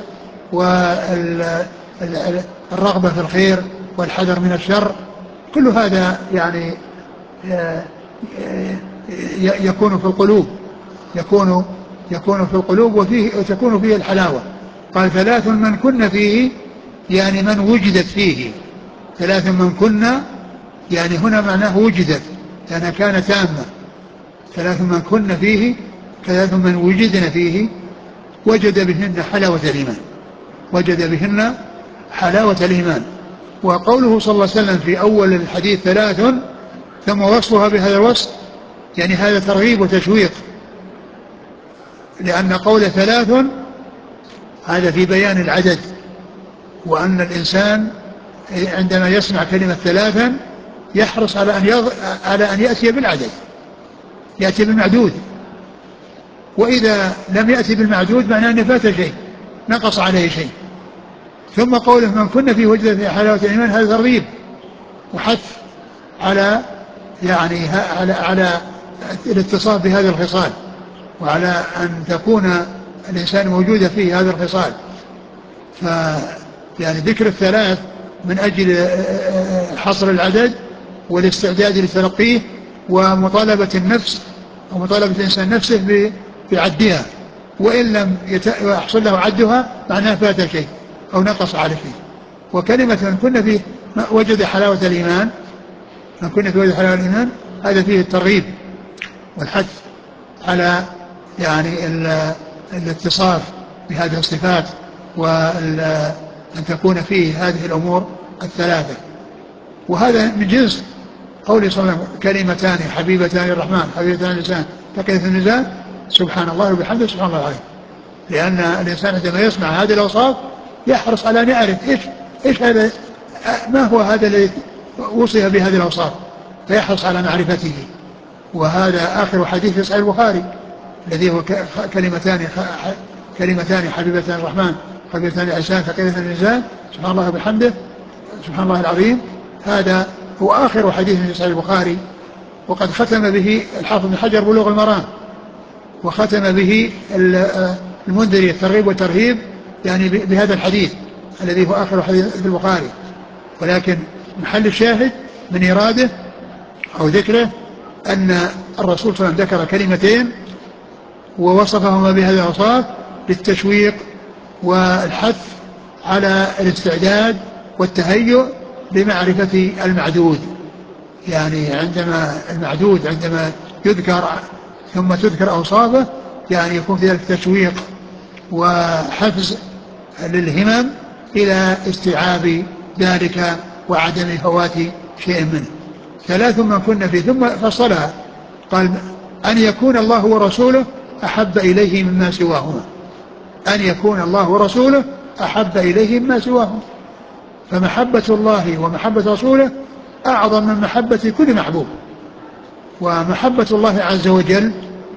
والرغبة في الخير والحذر من الشر. كل هذا يعني يكون في القلوب يكون يكون في القلوب وفيه وتكون فيه الحلاوة. قال ثلاث من كن فيه يعني من وجدت فيه. ثلاث من كن يعني هنا معناه وجدت لأنها كانت تامة. ثلاث من كن فيه ثلاث من وجدن فيه وجد بهن حلاوة الإيمان وجد بهن حلاوة الإيمان. وقوله صلى الله عليه وسلم في أول الحديث ثلاث ثم وصفها بهذا الوصف يعني هذا ترغيب وتشويق، لأن قول ثلاث هذا في بيان العدد، وأن الإنسان عندما يسمع كلمة ثلاثا يحرص على أن, يغ... على أن يأتي بالعدد، يأتي بالمعدود. وإذا لم يأتي بالمعدود معناه أن فات شيء، نقص عليه شيء. ثم قوله من كن فيه وجد في حلاوة الإيمان هذا ترغيب وحث على يعني على على الاتصاف بهذه الخصال، وعلى أن تكون الإنسان موجودة فيه هذه الخصال. ف يعني ذكر الثلاث من أجل حصر العدد والاستعداد لتلقيه ومطالبة النفس ومطالبة الإنسان نفسه بعدها، وإن لم يحصل له عدها معناه فات شيء أو نقص على شيء. وكلمة من كنا فيه وجد حلاوة الإيمان من كنا فيه وجد حلاوة الإيمان هذا فيه الترغيب والحث على يعني الاتصاف بهذه الصفات وأن تكون فيه هذه الأمور الثلاثة. وهذا من جنس قوله صلى الله عليه وسلم كلمتان حبيبتان الرحمن حبيبتان اللسان ثقيلة الميزان سبحان الله وبحمده سبحان الله العظيم. لأن الإنسان عندما يسمع هذه الأوصاف يحرص على أن يعرف إيش إيش هذا ما هو هذا الذي وصف بهذه الأوصاف، فيحرص على معرفته. وهذا آخر حديث في صحيح البخاري الذي هو كلمتان كلمتان حبيبتان الرحمن حبيبتان اللسان ثقيلة الميزان سبحان الله وبحمده سبحان الله العظيم. هذا هو آخر حديث في صحيح البخاري، وقد ختم به الحافظ بن حجر بلوغ المرام، وختم به المنذري الترغيب والترهيب يعني بهذا الحديث الذي هو آخر حديث في البخاري. ولكن محل الشاهد من إراده أو ذكره أن الرسول صلى الله عليه وسلم ذكر كلمتين ووصفهما بهذه الأوصاف للتشويق والحث على الاستعداد والتهيؤ لمعرفة المعدود. يعني عندما المعدود عندما يذكر ثم تذكر أوصافه يعني يكون في ذلك تشويق وحفز للهمم إلى استيعاب ذلك وعدم فوات شيء منه. ثلاث من كنا فيه ثم فصلها قال أن يكون الله ورسوله أحب إليه مما سواهما. أن يكون الله ورسوله أحب إليه مما سواهما، فمحبة الله ومحبة رسوله أعظم من محبة كل محبوب. ومحبة الله عز وجل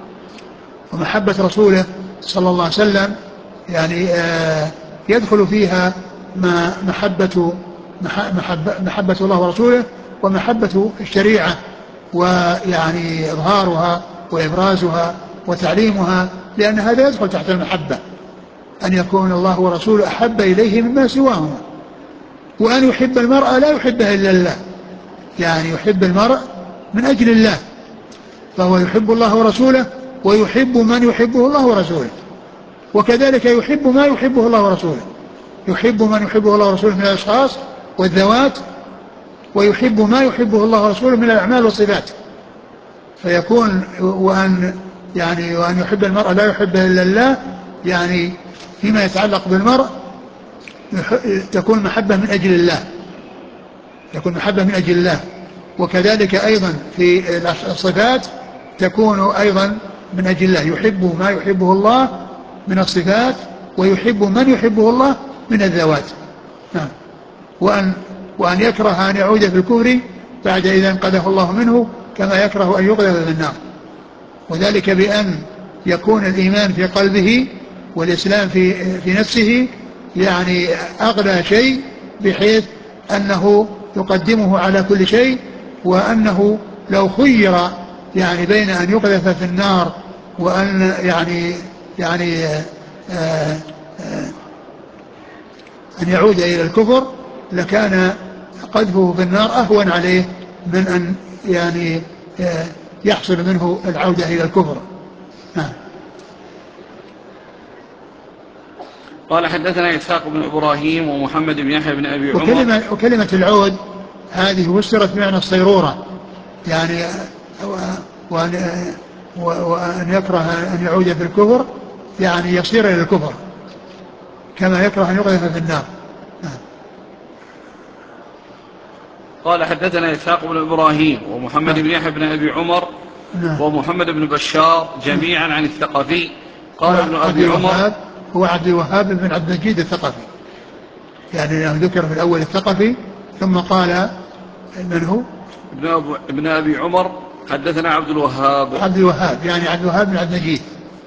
ومحبة رسوله صلى الله عليه وسلم يعني آه يدخل فيها ما محبة محبة, محبة الله ورسوله ومحبة الشريعة، ويعني إظهارها وإبرازها وتعليمها، لأن هذا يدخل تحت المحبة. أن يكون الله ورسوله أحب إليه مما سواهما، وأن يحب المرء لا يحبه إلا الله، يعني يحب المرء من أجل الله، فهو يحب الله ورسوله ويحب من يحبه الله ورسوله، وكذلك يحب ما يحبه الله ورسوله، يحب من يحبه الله ورسوله من الأشخاص والذوات، ويحب ما يحبه الله ورسوله من الأعمال والصفات. فيكون وأن يعني وأن يحب المرء لا يحبه إلا الله، يعني فيما يتعلق بالمرء تكون محبة من أجل الله، تكون محبة من أجل الله. وكذلك أيضا في الصفات تكون أيضا من أجل الله، يحب ما يحبه الله من الصفات ويحب من يحبه الله من الذوات. نعم. وأن, وأن يكره أن يعود في الكفر بعد إذا انقذه الله منه، كما يكره أن يقذف في النار، وذلك بأن يكون الإيمان في قلبه والإسلام في, في نفسه يعني أغلى شيء، بحيث أنه يقدمه على كل شيء، وأنه لو خير يعني بين أن يقذف في النار وأن يعني يعني آآ آآ أن يعود إلى الكفر لكان قذفه في النار أهون عليه من أن يعني يحصل منه العودة إلى الكفر. نعم. قال حدثنا إسحاق بن إبراهيم ومحمد بن يحيى بن أبي عمر. وكلمة, وكلمة العود هذه فسرت بمعنى الصيرورة، يعني وأن, وأن يكره أن يعود في الكفر يعني يصير إلى الكفر كما يكره أن يقذف في النار. قال حدثنا إسحاق بن إبراهيم ومحمد بن يحيى بن أبي عمر ومحمد بن بشار جميعا عن الثقفي. قال ابن أبي عمر هو عبد الوهاب بن عبد المجيد الثقفي، يعني ذكر في الأول الثقفي ثم قال من هو ابن, ابن أبي عمر حدثنا عبد الوهاب عبد الوهاب يعني عبد الوهاب بن عبد المجيد.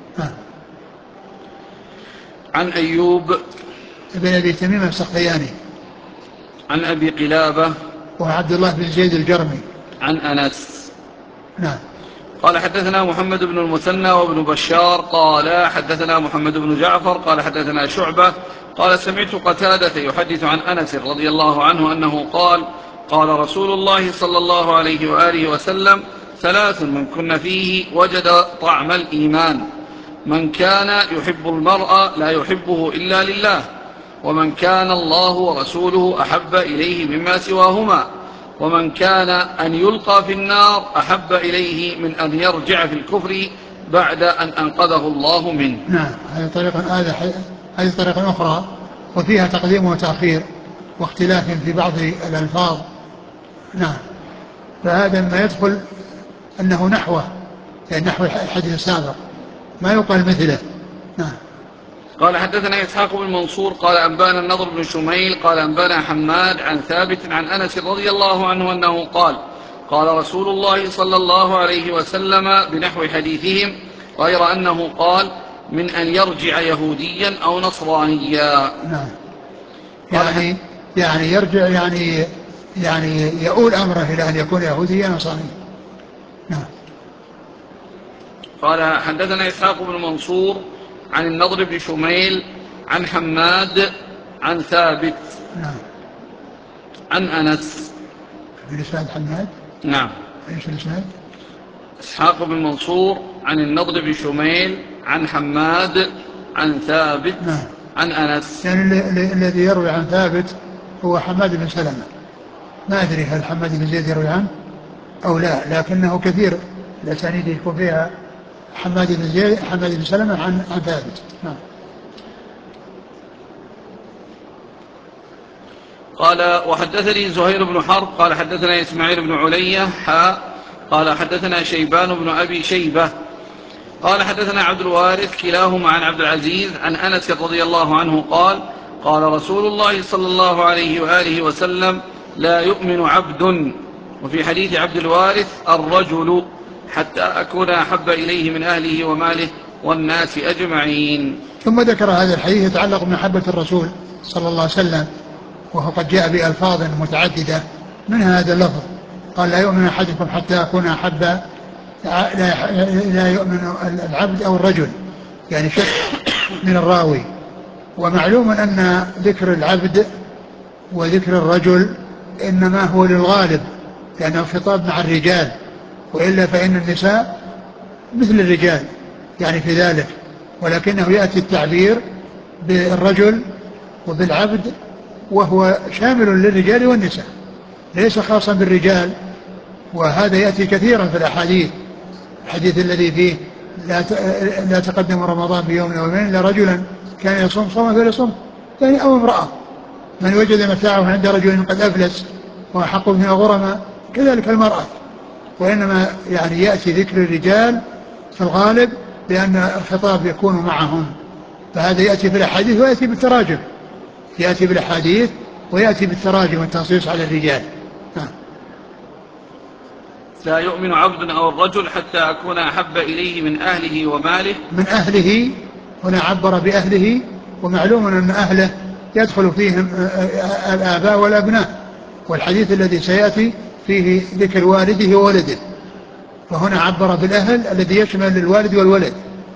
عن أيوب ابن أبي تميم السختياني عن أبي قلابة وعبد الله بن زيد الجرمي عن أنس. نعم. قال حدثنا محمد بن المثنى وابن بشار قال حدثنا محمد بن جعفر قال حدثنا شعبة قال سمعت قتادة يحدث عن أنس رضي الله عنه أنه قال قال رسول الله صلى الله عليه وآله وسلم ثلاث من كن فيه وجد طعم الإيمان: من كان يحب المرء لا يحبه إلا لله، ومن كان الله ورسوله أحب إليه مما سواهما، ومن كان أن يلقى في النار أحب إليه من أن يرجع في الكفر بعد أن أنقذه الله منه. نعم. هذه طريقة هذه طريقة أخرى وفيها تقديم وتأخير واختلاف في بعض الألفاظ. نعم. فهذا ما يدخل أنه نحوه، يعني نحو الحديث السابق ما يقال مثله. نعم. قال حدثنا إسحاق بن منصور قال أنبانا النضر بن شميل قال أنبانا حماد عن ثابت عن أنس رضي الله عنه أنه قال قال رسول الله صلى الله عليه وسلم بنحو حديثهم، غير أنه قال من أن يرجع يهوديا أو نصرانيا. نعم. يعني يعني يرجع يعني يعني يؤول أمره إلى أن يكون يهوديا نصرانيا. نعم. قال حدثنا إسحاق بن منصور عن النضر بن شميل عن حماد عن ثابت نعم. عن أنس. بلسان حماد. نعم. ايش الاسناد؟ إسحاق بن منصور عن النضر بن شميل عن حماد عن ثابت. نعم. عن أنس. يعني الذي يروي عن ثابت هو حماد بن سلمة، ما أدري هل حماد بن زيد يروي عنه أو لا، لكنه كثير الأسانيد يكون فيها حماد بن زيد حماد بن سلمة عن عن ثابت. نعم. قال وحدثني زهير بن حرب قال حدثنا إسماعيل بن علية حا قال حدثنا شيبان بن أبي شيبة قال حدثنا عبد الوارث كلاهما عن عبد العزيز عن أنس رضي الله عنه قال قال رسول الله صلى الله عليه وآله وسلم لا يؤمن عبد، وفي حديث عبد الوارث الرجل، حتى أكون أحب إليه من أهله وماله والناس أجمعين. ثم ذكر هذا الحديث يتعلق بمحبة الرسول صلى الله عليه وسلم، وهو قد جاء بألفاظ متعددة من هذا اللفظ، قال لا يؤمن أحدكم حتى أكون أحب، لا يؤمن العبد أو الرجل، يعني شك من الراوي. ومعلوم أن ذكر العبد وذكر الرجل إنما هو للغالب لأنه خطاب مع الرجال، وإلا فإن النساء مثل الرجال يعني في ذلك، ولكنه يأتي التعبير بالرجل وبالعبد وهو شامل للرجال والنساء ليس خاصا بالرجال. وهذا يأتي كثيرا في الأحاديث، الحديث الذي فيه لا لا تقدم رمضان بيوم أو يومين إلا رجلا كان يصوم صوما فليصوم، يعني أو امرأة من وجد متاعه عند رجل قد أفلس وأحق من الغرماء كذلك المرأة. وإنما يعني يأتي ذكر الرجال في الغالب لأن الخطاب يكون معهم، فهذا يأتي بالأحاديث ويأتي بالتراجم، يأتي بالأحاديث ويأتي بالتراجم والتنصيص على الرجال. لا يؤمن عبد أو الرجل حتى أكون أحب إليه من أهله وماله. من أهله هنا عبر بأهله، ومعلوم أن أهله يدخل فيهم الآباء والأبناء، والحديث الذي سيأتي فيه ذكر والده وولده، فهنا عبر بالأهل الذي يشمل الوالد والولد.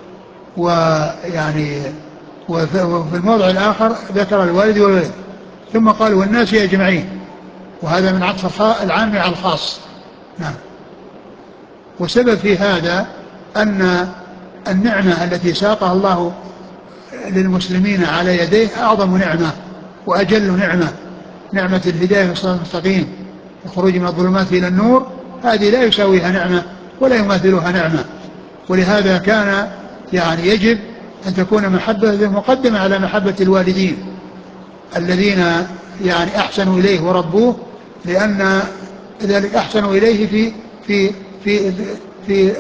ويعني وفي الموضع الآخر ذكر الوالد والولد، ثم قال والناس أجمعين، وهذا من عطف العام على الخاص. نعم. وسبب في هذا أن النعمة التي ساقها الله للمسلمين على يديه أعظم نعمة وأجل نعمة، نعمة الهداية والصراط المستقيم الخروج من الظلمات إلى النور، هذه لا يساويها نعمة ولا يماثلها نعمة. ولهذا كان يعني يجب أن تكون محبة مقدمة على محبة الوالدين الذين يعني أحسنوا إليه وربوه، لأن ذلك أحسنوا إليه في في في في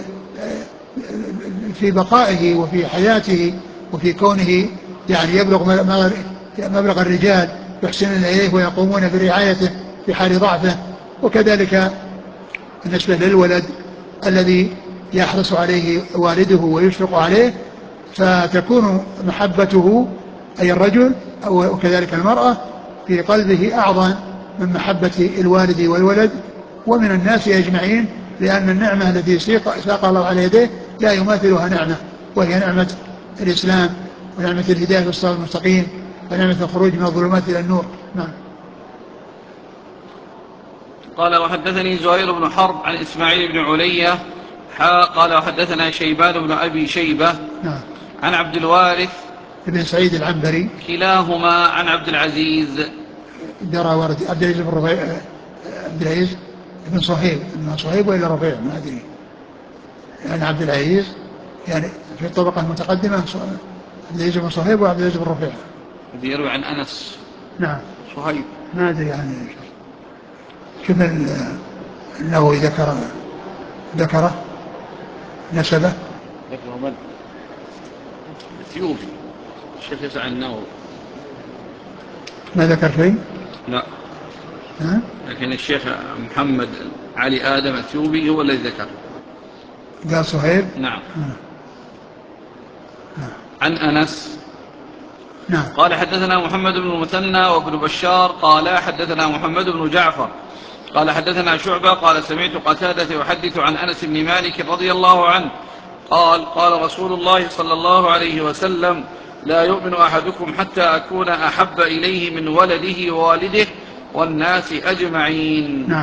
في بقائه وفي حياته وفي كونه يعني يبلغ مبلغ الرجال يحسنون إليه ويقومون برعايته في حال ضعفه. وكذلك بالنسبة للولد الذي يحرص عليه والده ويشفق عليه، فتكون محبته أي الرجل وكذلك المرأة في قلبه أعظم من محبة الوالد والولد ومن الناس أجمعين، لأن النعمة التي ساق الله على يديه لا يماثلها نعمة، وهي نعمة الإسلام ونعمة الهداية والصراط المستقيم ونعمة الخروج من الظلمات إلى النور. نعم. قال وحدثني زهير بن حرب عن إسماعيل بن علية قال وحدثنا شيبان بن أبي شيبة نعم. عن عبد الوارث بن سعيد العنبري كلاهما عن عبد العزيز درى ورد عبد العزيز بن رفيع عبد العزيز بن صهيب إنه صهيب وإلا رفيع ما أدري، يعني عبد العزيز يعني في الطبقة المتقدمة عبد العزيز بن صهيب وعبد العزيز بن رفيع يروي عن أنس. نعم. صهيب ما أدري يعني شوف النووي ذكر ذكره نسبه ذكره من؟ الثيوبي الشيخ يسعى النووي ما ذكر شيء؟ لا. ها؟ لكن الشيخ محمد علي آدم الثيوبي هو الذي ذكر. قال صهيب. نعم. ها. عن أنس. نعم. قال حدثنا محمد بن المثنى وابن بشار قال حدثنا محمد بن جعفر قال حدثنا شعبة قال سمعت قتادة يحدث عن أنس بن مالك رضي الله عنه قال قال رسول الله صلى الله عليه وسلم لا يؤمن أحدكم حتى أكون أحب إليه من ولده ووالده والناس أجمعين. نعم.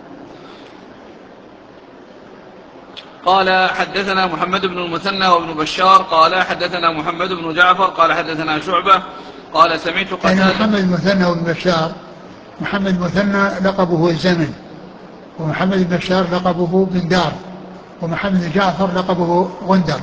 قال حدثنا محمد بن المثنى وابن بشار قال حدثنا محمد بن جعفر قال حدثنا شعبة قال سمعت قتادة. يعني محمد المثنى وابن بشار، محمد المثنى لقبه الزمن، ومحمد بن بشار لقبه بن دار، ومحمد بن جعفر لقبه غندر.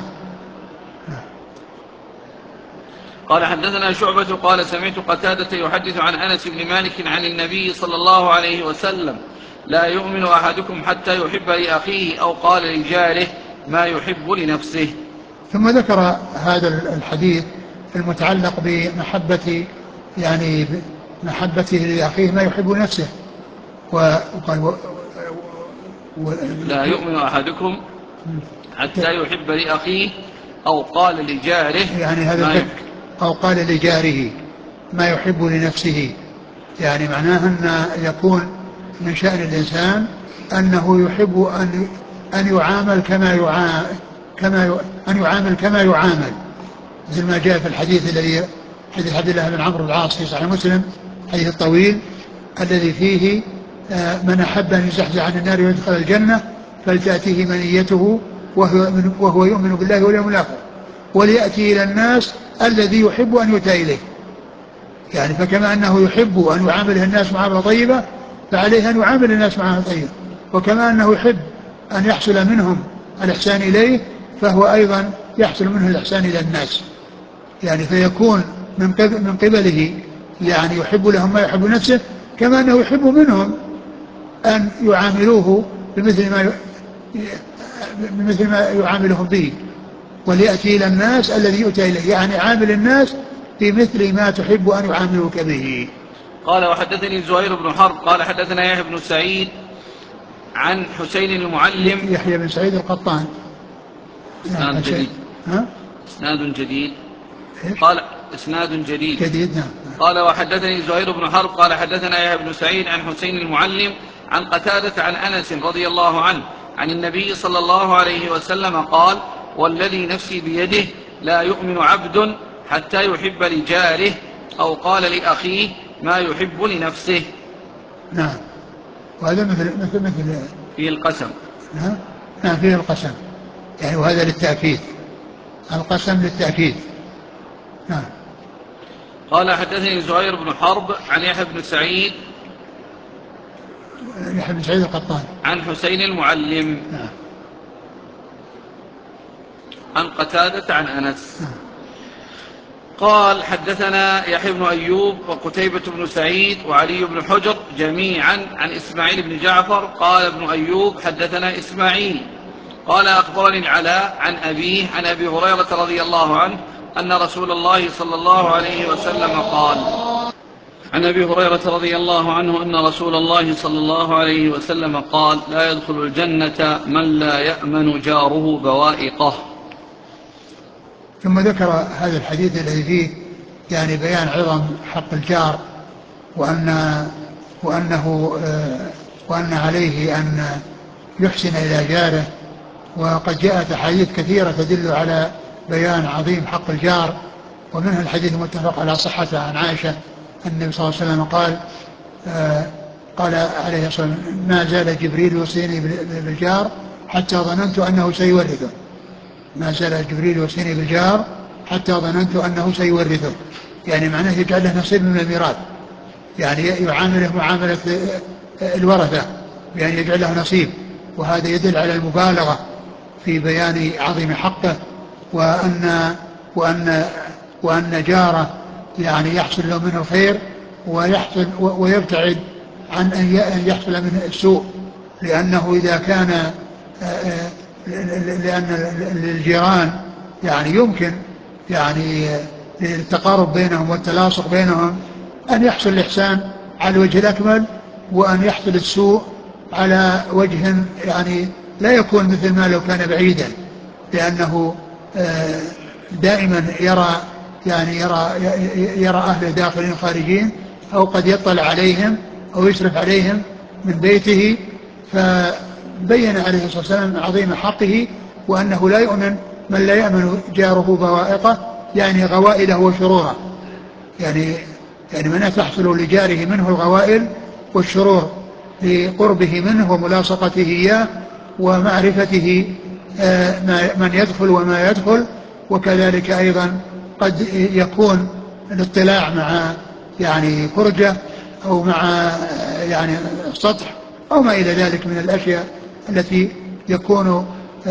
قال حدثنا شعبة قال سمعت قتادة يحدث عن أنس بن مالك عن النبي صلى الله عليه وسلم لا يؤمن أحدكم حتى يحب لأخيه أو قال لجاره ما يحب لنفسه. ثم ذكر هذا الحديث المتعلق بمحبة يعني محبته لأخيه ما يحب نفسه، وقال و... و... لا يؤمن أحدكم حتى يحب لأخيه أو قال لجاره يعني هذا ما يحب أو قال لجاره ما يحب لنفسه، يعني معناه أن يكون من شأن الإنسان أنه يحب أن أن يعامل كما يعامل كما ي... أن يعامل كما يعامل، مثل ما جاء في الحديث الذي حديث عبد الله بن عمرو بن العاص في صحيح مسلم، حديث الطويل الذي فيه من أحب أن يزحزح عن النار ويدخل الجنة فلتأتيه منيته وهو, وهو يؤمن بالله واليوم الآخر وليأتي إلى الناس الذي يحب أن يؤتى إليه. يعني فكما أنه يحب أن يعامله الناس معاملة طيبة فعليه أن يعامل الناس معاملة طيبة، وكما أنه يحب أن يحصل منهم الإحسان إليه فهو أيضا يحصل منه الإحسان إلى الناس، يعني فيكون من قبله يعني يحب لهم ما يحب نفسه، كما أنه يحب منهم أن يعاملوه بمثل ما بمثل ما يعاملهم به. وليأتي إلى الناس الذي يؤتى إليه، يعني عامل الناس بمثل ما تحب أن يعاملوك به. قال وحدثني زهير بن حرب قال حدثنا يحيى بن سعيد عن حسين المعلم. يحيى بن سعيد القطان. إسناد جديد. ها؟ إسناد جديد. قال إسناد جديد. جديد نعم. قال وحدثني زهير بن حرب قال حدثنا يحيى بن سعيد عن حسين المعلم عن قتادة عن أنس رضي الله عنه عن النبي صلى الله عليه وسلم قال والذي نفسي بيده لا يؤمن عبد حتى يحب لجاره أو قال لأخيه ما يحب لنفسه. نعم. وهذا مثل مثل مثل فيه القسم. نعم. نعم فيه القسم يعني، وهذا للتأكيد، القسم للتأكيد. نعم. قال حدثني زهير بن حرب عن يحيى بن سعيد يحيى بن سعيد القطان عن حسين المعلم. نعم. عن قتادة عن أنس. نعم. قال حدثنا يحيى بن أيوب وقتيبة بن سعيد وعلي بن حجر جميعا عن إسماعيل بن جعفر. قال ابن أيوب حدثنا إسماعيل قال أخبرني العلاء عن أبيه عن أبي هريرة رضي الله عنه أن رسول الله صلى الله عليه وسلم قال عن أبي هريرة رضي الله عنه أن رسول الله صلى الله عليه وسلم قال لا يدخل الجنة من لا يأمن جاره بوائقه. ثم ذكر هذا الحديث الذي فيه يعني بيان عظم حق الجار، وأن وأنه وأن عليه أن يحسن إلى جاره. وقد جاءت أحاديث كثيرة تدل على بيان عظيم حق الجار، ومنها الحديث المتفق على صحته عن عائشة أن النبي صلى الله عليه وسلم قال قال عليه الصلاة والسلام ما زال جبريل يوصيني بالجار حتى ظننت أنه سيورثه. ما زال جبريل يوصيني بالجار حتى ظننت أنه سيورثه، يعني معناه يجعل له نصيب من الميراث، يعني يعامله معاملة الورثة بأن يجعل له نصيب. وهذا يدل على المبالغة في بيان عظيم حقه، وأن وأن وأن جاره يعني يحصل له منه الخير ويحصل ويبتعد عن أن يحصل منه السوء، لأنه إذا كان لأن للجيران يعني يمكن يعني التقارب بينهم والتلاصق بينهم أن يحصل الإحسان على الوجه الأكمل، وأن يحصل السوء على وجه يعني لا يكون مثل ما لو كان بعيدا، لأنه دائما يرى يعني يرى يرى أهل داخلين خارجين، أو قد يطلع عليهم أو يشرف عليهم من بيته. فبين عليه الصلاة والسلام عظيم حقه، وأنه لا يؤمن من لا يأمن جاره بوائقه، يعني غوائله وشروره، يعني يعني من تحصل لجاره منه الغوائل والشرور لقربه منه وملاصقته إياه ومعرفته من يدخل وما يدخل. وكذلك أيضا قد يكون الاطلاع مع يعني فرجة أو مع يعني سطح أو ما إلى ذلك من الأشياء التي يكون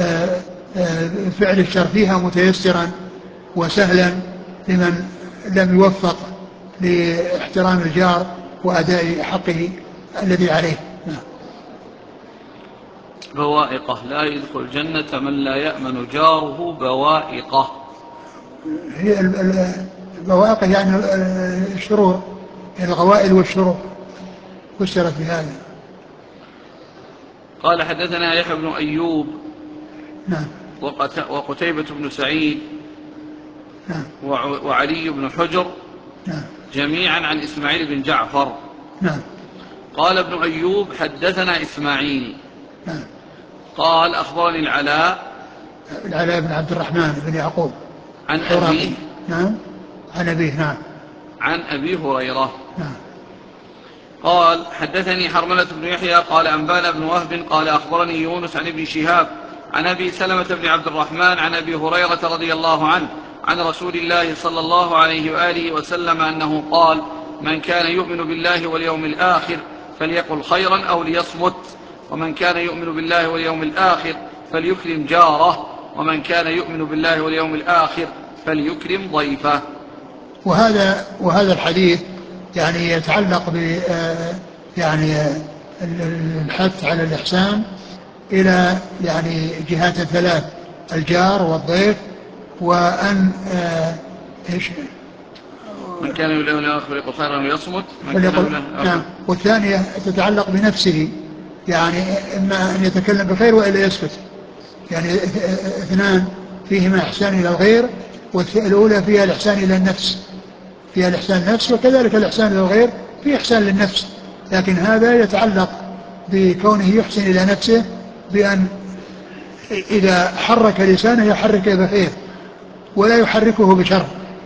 فعل الشر فيها متيسرا وسهلا لمن لم يوفق لاحترام الجار وأداء حقه الذي عليه. بوائقه لا يدخل الجنة من لا يأمن جاره بوائقه. هي البوائق يعني الشرور، الغوائل والشرور فسرت بهذا. قال حدثنا يحيى بن أيوب نعم. وقتيبة بن سعيد نعم. وعلي بن حجر نعم. جميعا عن إسماعيل بن جعفر. نعم. قال ابن أيوب حدثنا إسماعيل. نعم. قال أخبرني العلاء العلاء بن عبد الرحمن بن يعقوب عن أبيه. نعم. عن أبيه. نعم. عن أبي هريرة. نعم. قال حدثني حرملة بن يحيى قال أنبانا بن وهب قال أخبرني يونس عن ابن شهاب عن أبي سلمة بن عبد الرحمن عن أبي هريرة رضي الله عنه عن رسول الله صلى الله عليه وآله وسلم أنه قال من كان يؤمن بالله واليوم الآخر فليقل خيرا أو ليصمت، ومن كان يؤمن بالله واليوم الآخر فليكرم جاره، ومن كان يؤمن بالله واليوم الآخر فليكرم ضيفه. وهذا وهذا الحديث يعني يتعلق ب يعني الحث على الإحسان إلى يعني جهات الثلاث: الجار والضيف، وأن إيش من كان يؤمن بالله واليوم الآخر خيرا ويصمت. نعم. والثانية تتعلق بنفسه، يعني إما أن يتكلم بخير وإلا يسكت، يعني اثنان فيهما إحسان إلى الغير، والأولى فيها الإحسان إلى النفس، فيها الإحسان للنفس، وكذلك الإحسان إلى الغير فيه إحسان للنفس، لكن هذا يتعلق بكونه يحسن إلى نفسه بأن إذا حرك لسانه يحرك بخير ولا يحركه بشر،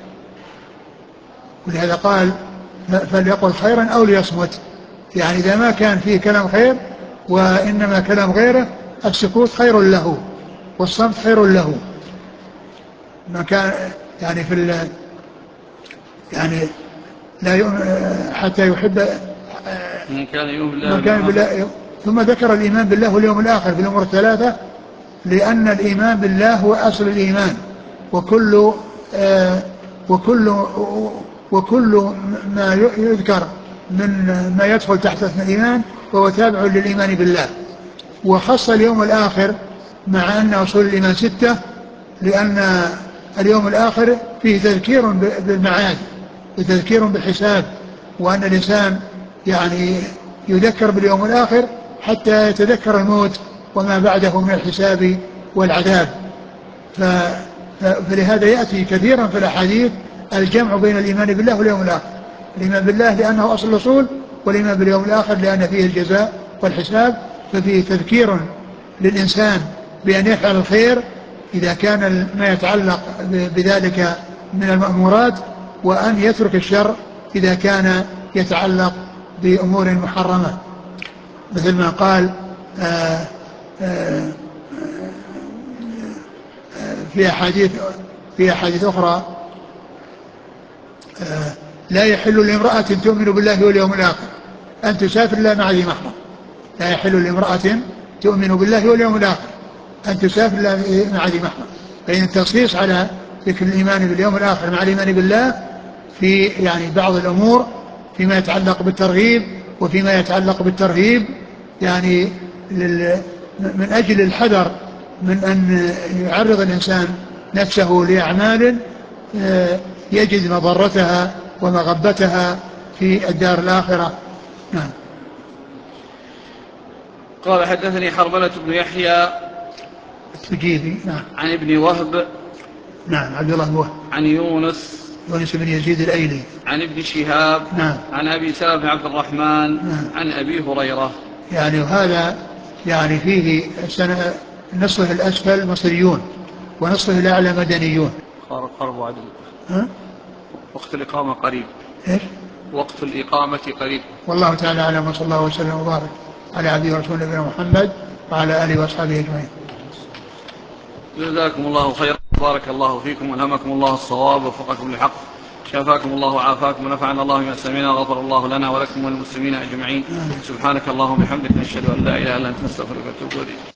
ولهذا قال فليقل خيرا أو ليصمت، يعني إذا ما كان فيه كلام خير وإنما كلام غيره السكوت خير له والصمت خير له. ما كان يعني في ال يعني لا حتى يحب من كان يؤمن من كان بالله. ثم ذكر الإيمان بالله واليوم الآخر في الأمور الثلاثة، لأن الإيمان بالله هو أصل الإيمان، وكل آه وكل وكل ما يذكر من ما يدخل تحت اسم الإيمان فهو تابع للإيمان بالله. وخص اليوم الآخر مع أن أصول الإيمان ستة، لأن اليوم الآخر فيه تذكير بالمعاد وتذكير بالحساب، وأن الإنسان يعني يذكر باليوم الآخر حتى يتذكر الموت وما بعده من الحساب والعذاب. فلهذا يأتي كثيرا في الأحاديث الجمع بين الإيمان بالله واليوم الآخر: الإيمان بالله لأنه أصل الأصول، والإيمان باليوم الآخر لأن فيه الجزاء والحساب. ففيه تذكير للإنسان بأن يفعل الخير إذا كان ما يتعلق بذلك من المأمورات، وأن يترك الشر إذا كان يتعلق بأمور محرمة، مثل ما قال آآ آآ في أحاديث في أحاديث أخرى: لا يحل لامرأة تؤمن بالله واليوم الآخر أن تسافر إلا مع ذي محرم. لا يحل لامرأة تؤمن بالله واليوم الآخر أن تسافر إلا مع ذي محرم. فإن التنصيص على ذكر الإيمان باليوم الآخر مع الإيمان بالله في يعني بعض الأمور فيما يتعلق بالترغيب وفيما يتعلق بالترهيب، يعني من أجل الحذر من أن يعرض الإنسان نفسه لأعمال يجد مضرتها ومغبتها في الدار الآخرة. نعم. قال حدثني حرملة بن يحيى السجيبي نعم عن ابن وهب نعم عبد الله وهب عن يونس يونس بن يزيد الأيلي عن ابن شهاب نعم عن أبي سلمة بن عبد الرحمن نعم عن أبي هريرة. يعني وهذا يعني فيه نصفه الأسفل مصريون ونصفه الأعلى مدنيون. قرب عدل. ها؟ وقت الإقامة قريب. إيش؟ وقت الإقامة قريب. والله تعالى أعلم، وصلى الله وسلم وبارك على عبده ورسوله نبينا محمد وعلى آله وأصحابه أجمعين. جزاكم الله خيرا، بارك الله فيكم والهمكم الله الصواب ووفقكم للحق، شافاكم الله وعافاكم ونفعنا الله بما سمعنا، غفر الله لنا ولكم وللمسلمين أجمعين. سبحانك اللهم وبحمدك، نشهد أن لا إله إلا أنت، نستغفرك ونتوب إليك.